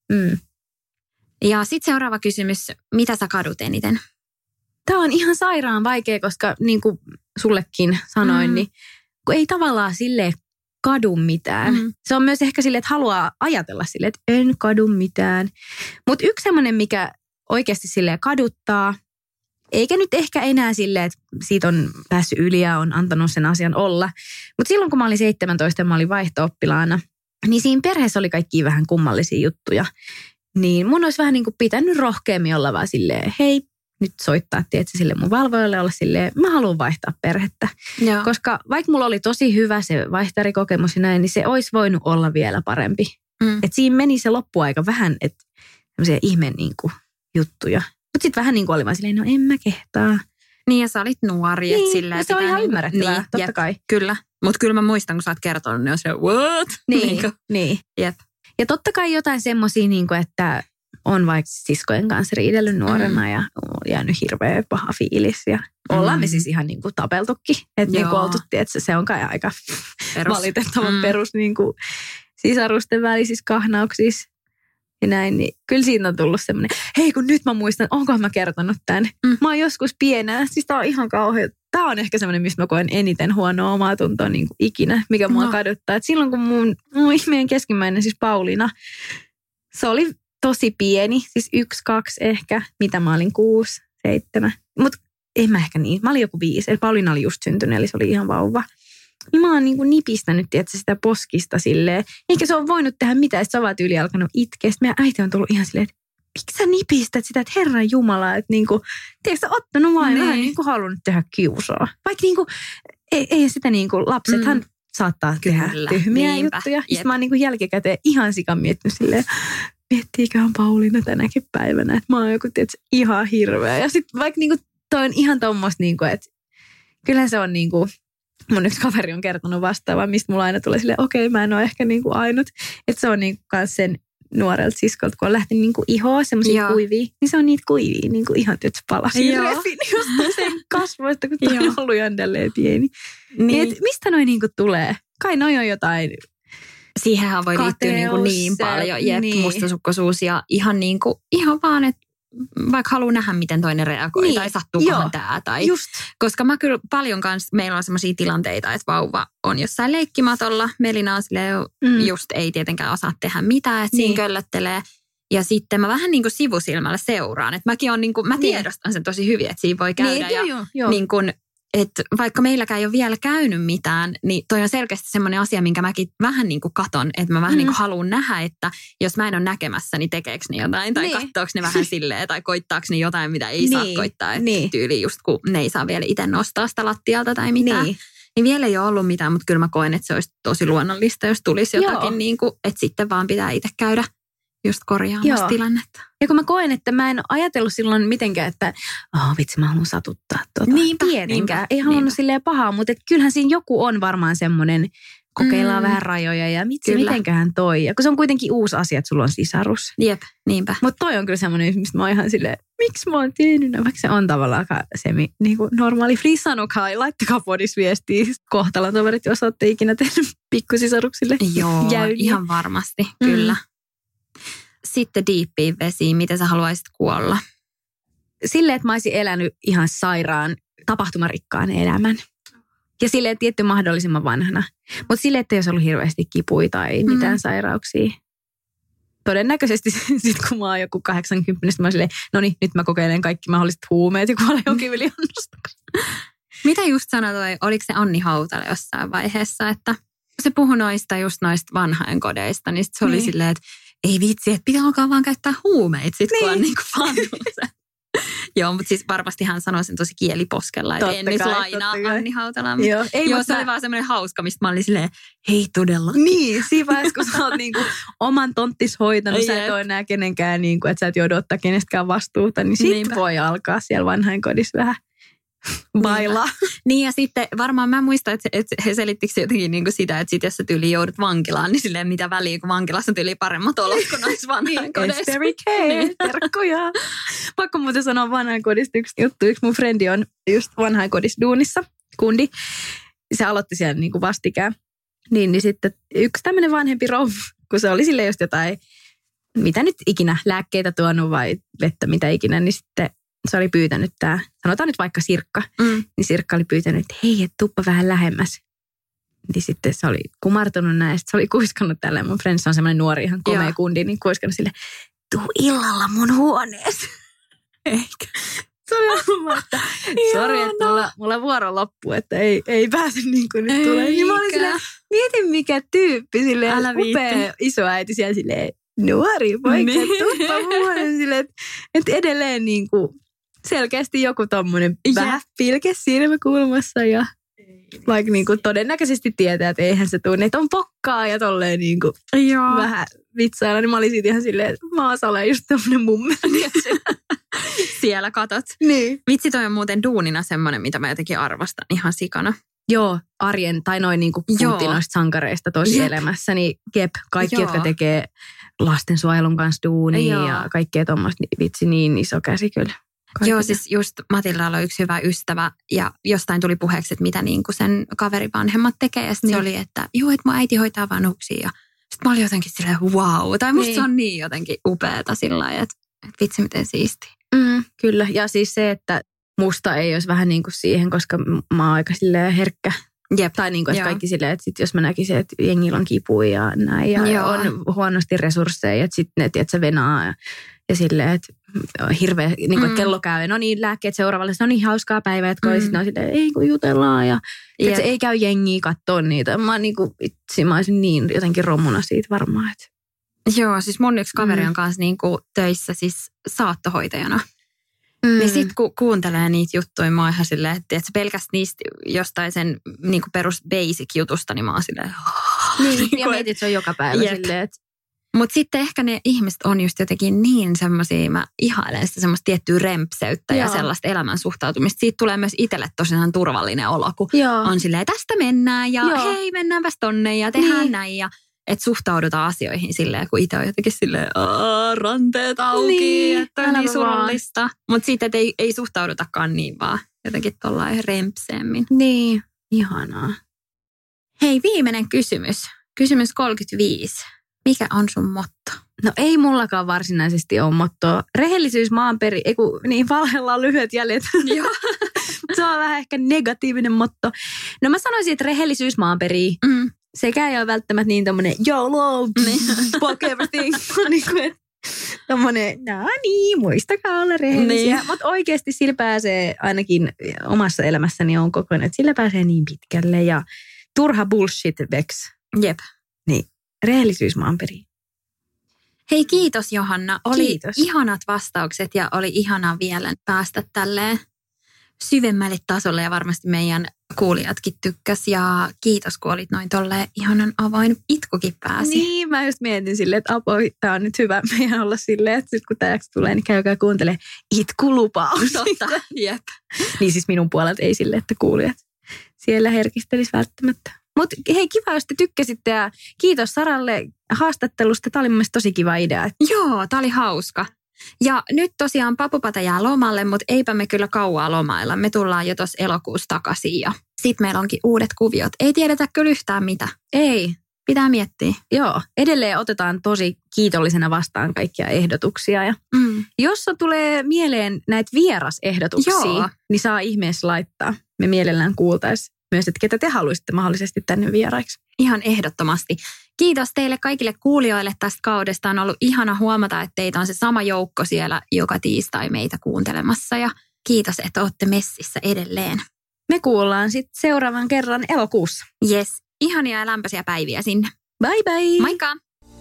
Ja sitten seuraava kysymys, mitä sä kadut eniten? Tämä on ihan sairaan vaikea, koska niin kuin sullekin sanoin, niin kun ei tavallaan silleen kadu mitään. Se on myös ehkä silleen, että haluaa ajatella silleen, että en kadu mitään. Mutta yksi semmoinen, mikä oikeasti silleen kaduttaa, eikä nyt ehkä enää silleen, että siitä on päässyt yli ja on antanut sen asian olla. Mutta silloin, kun mä olin 17 ja mä olin vaihto-oppilaana, niin siinä perheessä oli kaikki vähän kummallisia juttuja. Niin mun olisi vähän niin kuin pitänyt rohkeammin olla vaan silleen, hei, nyt soittaa, tietysti sille mun valvojalle olla silleen, mä haluan vaihtaa perhettä. Joo. Koska vaikka mulla oli tosi hyvä se vaihtarikokemus ja näin, niin se olisi voinut olla vielä parempi. Että siinä meni se loppuaika vähän, että tämmöisiä ihmeen niin kuin juttuja. Mutta sitten vähän niin kuin oli vaan silleen, no en mä kehtaa. Niin ja sä olit nuori. Niin, silleen, se on ihan ymmärrettävää, niin, totta kai. Kyllä, mutta kyllä mä muistan, kun sä oot kertonut, niin on se, what? Niin. Jep. Ja totta kai jotain semmoisia, niin kuin, että on vaikka siskojen kanssa riidellyt nuorena ja on jäänyt hirveä paha fiilis. Ja ollaan me siis ihan niin kuin tapeltukin. Että niin kuin oltuttiin, että se on kai aika valitettavan perus niin kuin sisarusten välisissä kahnauksissa ja näin, niin kyllä siitä on tullut semmoinen, hei kun nyt mä muistan, onkohan mä kertonut tämän. Mä oon joskus pienää, siis tää on ihan kauhean. Tää on ehkä semmoinen, mistä mä koen eniten huonoa omaa tuntoa niin kuin ikinä, mikä mua kaduttaa. Et silloin kun mun meidän keskimmäinen, siis Pauliina, se oli tosi pieni, siis 1-2 ehkä, mitä mä olin 6-7. Mutta en mä ehkä niin, mä olin joku 5, eli Pauliina oli just syntynyt, eli se oli ihan vauva. Niin mä oon niin kuin nipistänyt, tiedätkö, sitä poskista silleen, eikä se ole voinut tehdä mitään, sitten se on vaan tyyli alkanut itkeä. Sitten meidän äiti on tullut ihan silleen, että miksi sä nipistät sitä, että Herran Jumala, että niinku, tiedätkö sä ottanut vain vähän niinku halunnut tehdä kiusaa. Vaikka niinku, ei sitä niinku, lapsethan saattaa tehdä tyhmiä juttuja. Sitten mä oon niinku jälkikäteen ihan sikan miettinyt silleen, miettiiköhän Pauliina tänäkin päivänä, että mä oon joku, tiedätkö, ihan hirveä. Ja sitten vaikka niinku, toi on ihan tommoista niinku, että kyllähän se on niinku, mun yksi kaveri on kertonut vastaavaa, mistä mulla aina tulee silleen, okei, mä en ole ehkä niinku ainut. Että se on niinku kans sen nuorelta siskolta, kun on lähtenyt niinku ihoa, semmoisia kuivia, niin se on niitä kuivia niinku ihan tietysti palasia. Refin just sen kasvoista, kun toi on ollut jändelleen pieni. Niin. Mistä noi niinku tulee? Kai noi on jotain. Siihenhän voi liittyä niin paljon, mustasukkaisuus ja ihan vaan, että vaikka haluaa nähdä, miten toinen reagoi tai sattuukohan tämä. Koska mä kyllä paljon kanssa, meillä on sellaisia tilanteita, että vauva on jossain leikkimatolla. Melina on silleen, just ei tietenkään osaa tehdä mitään, että siinä köllöttelee. Ja sitten mä vähän niin kuin sivusilmällä seuraan. Että mäkin on, niin kuin, mä tiedostan sen tosi hyvin, että siinä voi käydä. Niin kuin, että vaikka meilläkään ei ole vielä käynyt mitään, niin toi on selkeästi semmoinen asia, minkä mäkin vähän niin kuin katon, että mä vähän niin kuin haluan nähdä, että jos mä en ole näkemässä, niin tekeekö ne jotain, tai katsoako ne vähän silleen, tai koittaako ne jotain, mitä ei saa koittaa, että tyyli just kun ne ei saa vielä itse nostaa sitä lattialta tai mitään. Niin vielä ei ole ollut mitään, mutta kyllä mä koen, että se olisi tosi luonnollista, jos tulisi jotakin niin kuin, että sitten vaan pitää itse käydä just korjaamassa tilannetta. Ja kun mä koen, että mä en ole ajatellut silloin mitenkään, että vitsi mä haluan satuttaa tietenkään. Ei halunnut silleen pahaa, mutta kyllähän siinä joku on varmaan semmoinen, kokeillaan vähän rajoja ja mitenköhän toi. Ja kun se on kuitenkin uusi asia, että sulla on sisarus. Jep, niinpä. Mutta toi on kyllä semmoinen, mistä mä oon ihan silleen, miksi mä oon tiennyt, vaikka se on tavallaan niin kuin normaali. Please sanokaa, laittakaa podisviestiä kohtalon toverit, jos olette ikinä tehnyt pikkusisaruksille. Joo, ihan varmasti, kyllä. Sitten diippiin vesiin, miten sä haluaisit kuolla? Silleen, että mä olisin elänyt ihan sairaan, tapahtumarikkaan elämän. Ja silleen tietty mahdollisimman vanhana. Mutta silleen, että ei olisi ollut hirveästi kipuja tai mitään sairauksia. Todennäköisesti sitten kun mä oon joku 80, mä oon silleen, no niin, nyt mä kokeilen kaikki mahdolliset huumeet ja kuolen jonkin yliannosta. Mitä just sanoi, oliko se Anni Hautala jossain vaiheessa, että se puhui noista vanhainkodeista, niin se oli silleen, että ei vitsi, että pitää alkaa vaan käyttää huumeita sit, kun on niinku vanhuus. Joo, mutta siis varmasti hän sanoi sen tosi kieliposkella, että en nyt lainaa Anni Hautalaa. Joo, se oli vaan semmoinen hauska, mistä mä olin silleen, hei todella. Niin, siinä vaiheessa, kun sä oot niinku oman tonttis hoitanut, sä et ole enää kenenkään, niinku, että sä et joudu ottaa kenestäkään vastuuta, niin sit voi alkaa siellä vanhainkodissa vähän bailaa. Niin ja sitten varmaan mä muistan, että he selittikö jotenkin niin kuin sitä, että sit jos sä tyyli joudut vankilaan, niin silleen mitä väliä, kun vankilassa tyyli paremmat olot kuin noissa vanhainkodeissa. Esperi K, terkkuja. Pakko muuten sanoa vanhainkodista yksi juttu. Yksi mun frendi on just vanhainkodissa duunissa, kundi. Se aloitti siellä niin kuin vastikään. Niin sitten yksi tämmöinen vanhempi rouva, kun se oli silleen just jotain, mitä nyt ikinä, lääkkeitä tuonut vai vettä, mitä ikinä, niin sitten se oli pyytänyt sanotaan nyt vaikka Sirkka, niin Sirkka oli pyytänyt, että hei, et tuppa vähän lähemmäs. Niin sitten se oli kumartunut näin, ja sitten se oli kuiskannut tälleen. Mun friends on semmoinen nuori, ihan komea kundi, niin kuiskannut sille, tuu illalla mun huoneeseen. Eikä. Se oli ollut, että sori, että mulla vuoro loppuu, että ei pääse niin kuin nyt tulee. Niin mä olin silleen, mietin mikä tyyppi, silleen upea isoäiti siellä silleen, nuori poika, tuppa huoneeseen silleen, että edelleen niin kuin selkeästi joku tommonen vähän pilke silmäkulmassa ja vaikka niinku todennäköisesti tietää, että eihän se tule, että on pokkaa ja tolleen niinku vähän vitsailla, niin mä olin siitä ihan silleen, että mä olen just tommonen mummeli. Siellä katot. Niin. Vitsi, toi on muuten duunina semmoinen, mitä mä jotenkin arvostan ihan sikana. Joo, arjen tai noin niinku puhuttiin noista sankareista tosielämässä, niin kaikki, jotka tekee lastensuojelun kanssa duunia ja kaikkea tommoista, niin vitsi niin iso käsi kyllä. Joo, siis just Matildalla on yksi hyvä ystävä ja jostain tuli puheeksi, että mitä niin kuin sen kaverivanhemmat tekee. Ja sitten se oli, että joo, että mun äiti hoitaa vanhuksia. Ja sitten mä olin jotenkin silleen wow. Tai musta se on niin jotenkin upeata sillä lailla, että vitsi miten siistiä. Kyllä, ja siis se, että musta ei olisi vähän niin kuin siihen, koska mä oon aika silleen herkkä. Jep. Tai niin kuin, että kaikki silleen, että sit jos mä näkisin, että jengillä on kipuja ja näin, ja on huonosti resursseja, että sitten ne, tiedätkö, venaa ja silleen, että hirveä, niin kuin, että kello käy, no niin, lääkkeet seuraavalle, no niin, hauskaa päivää, että sitten on silleen, ei kun jutellaan, ja että ei käy jengiä katsoa niitä. Mä niin kuin, itse, mä olisin niin jotenkin rommuna siitä varmaan, että. Joo, siis mun yksi kaveri on kanssa niin kuin töissä siis saattohoitajana. Niin sit kun kuuntelee niitä juttuja, mä oon ihan silleen, että pelkästään niistä jostain sen niin kuin perus basic jutusta, niin mä oon silleen. Niin, ja mietit, se on joka päivä silleen, että. Mutta sitten ehkä ne ihmiset on just jotenkin niin semmoisia, mä ihailen sitä semmoista tiettyä rempseyttä ja sellaista elämän suhtautumista. Siitä tulee myös itselle tosiaan turvallinen olo, kun on silleen, tästä mennään ja hei, mennäänpäs tonne ja tehdään näin ja että suhtaudutaan asioihin silleen, kun itse on jotenkin silleen, ranteet auki, että on niin surullista. Mutta sitten, että ei suhtaudutakaan niin vaan jotenkin tollain rempseemmin. Niin, ihanaa. Hei, viimeinen kysymys. Kysymys 35. Mikä on sun motto? No ei mullakaan varsinaisesti ole mottoa. Rehellisyys maanperi, niin valheella on lyhyet jäljet. Joo. Se on vähän ehkä negatiivinen motto. No mä sanoisin, että rehellisyys maanperii. Sekä ei ole välttämättä niin tommonen YOLO, fuck everything. Tommonen, no niin, muistakaa olla rehellisiä. Niin. Mutta oikeasti sillä pääsee, ainakin omassa elämässäni on kokonaan, että sillä pääsee niin pitkälle. Ja turha bullshit veks. Jep. Niin, rehellisyys maanperii. Hei, kiitos Johanna. Oli ihanat vastaukset ja oli ihanaa vielä päästä tälleen syvemmälle tasolle ja varmasti meidän kuulijatkin tykkäs. Ja kiitos, kun olit noin tolleen ihanan avoin, itkukin pääsi. Niin, mä just mietin silleen, että apoi, tää on nyt hyvä meidän olla silleen, että nyt kun tää tulee, niin käykää kuuntele itkulupaus. Totta, jep. Niin siis minun puolelta ei silleen, että kuulijat siellä herkistelis välttämättä. Mutta hei, kiva, jos te tykkäsitte ja kiitos Saralle haastattelusta. Tämä oli mun mielestä tosi kiva idea. Joo, tämä oli hauska. Ja nyt tosiaan Papupata jää lomalle, mutta eipä me kyllä kauaa lomailla. Me tullaan jo tuossa elokuussa takaisin ja sitten meillä onkin uudet kuviot. Ei tiedetä kyllä yhtään mitä. Ei. Pitää miettiä. Joo, edelleen otetaan tosi kiitollisena vastaan kaikkia ehdotuksia. Ja jos tulee mieleen näitä vierasehdotuksia, niin saa ihmeessä laittaa. Me mielellään kuultaisiin myös, että ketä te haluaisitte mahdollisesti tänne vieraiksi. Ihan ehdottomasti. Kiitos teille kaikille kuulijoille tästä kaudesta. On ollut ihana huomata, että teitä on se sama joukko siellä joka tiistai meitä kuuntelemassa. Ja kiitos, että olette messissä edelleen. Me kuullaan sitten seuraavan kerran elokuussa. Yes, ihania ja lämpöisiä päiviä sinne. Bye bye! Moikka!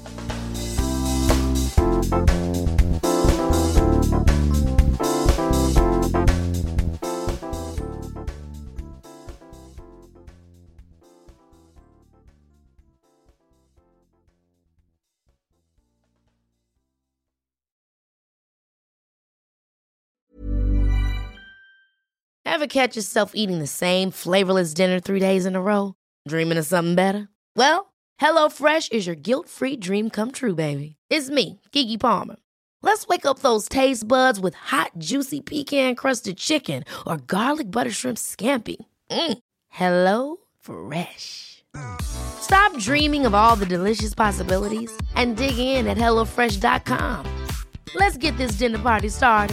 Ever catch yourself eating the same flavorless dinner 3 days in a row? Dreaming of something better? Well, HelloFresh is your guilt-free dream come true, baby. It's me, Keke Palmer. Let's wake up those taste buds with hot, juicy pecan-crusted chicken or garlic butter shrimp scampi. Hello Fresh. Stop dreaming of all the delicious possibilities and dig in at HelloFresh.com. Let's get this dinner party started.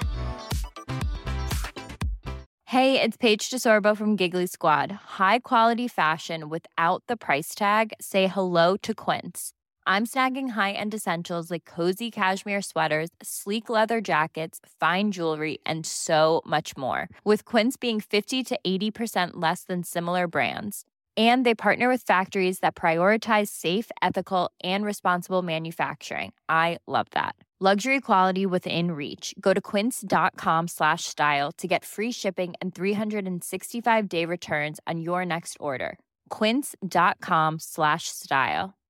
Hey, it's Paige DeSorbo from Giggly Squad. High quality fashion without the price tag. Say hello to Quince. I'm snagging high-end essentials like cozy cashmere sweaters, sleek leather jackets, fine jewelry, and so much more. With Quince being 50 to 80% less than similar brands. And they partner with factories that prioritize safe, ethical, and responsible manufacturing. I love that. Luxury quality within reach. Go to quince.com/style to get free shipping and 365-day returns on your next order. Quince.com/style.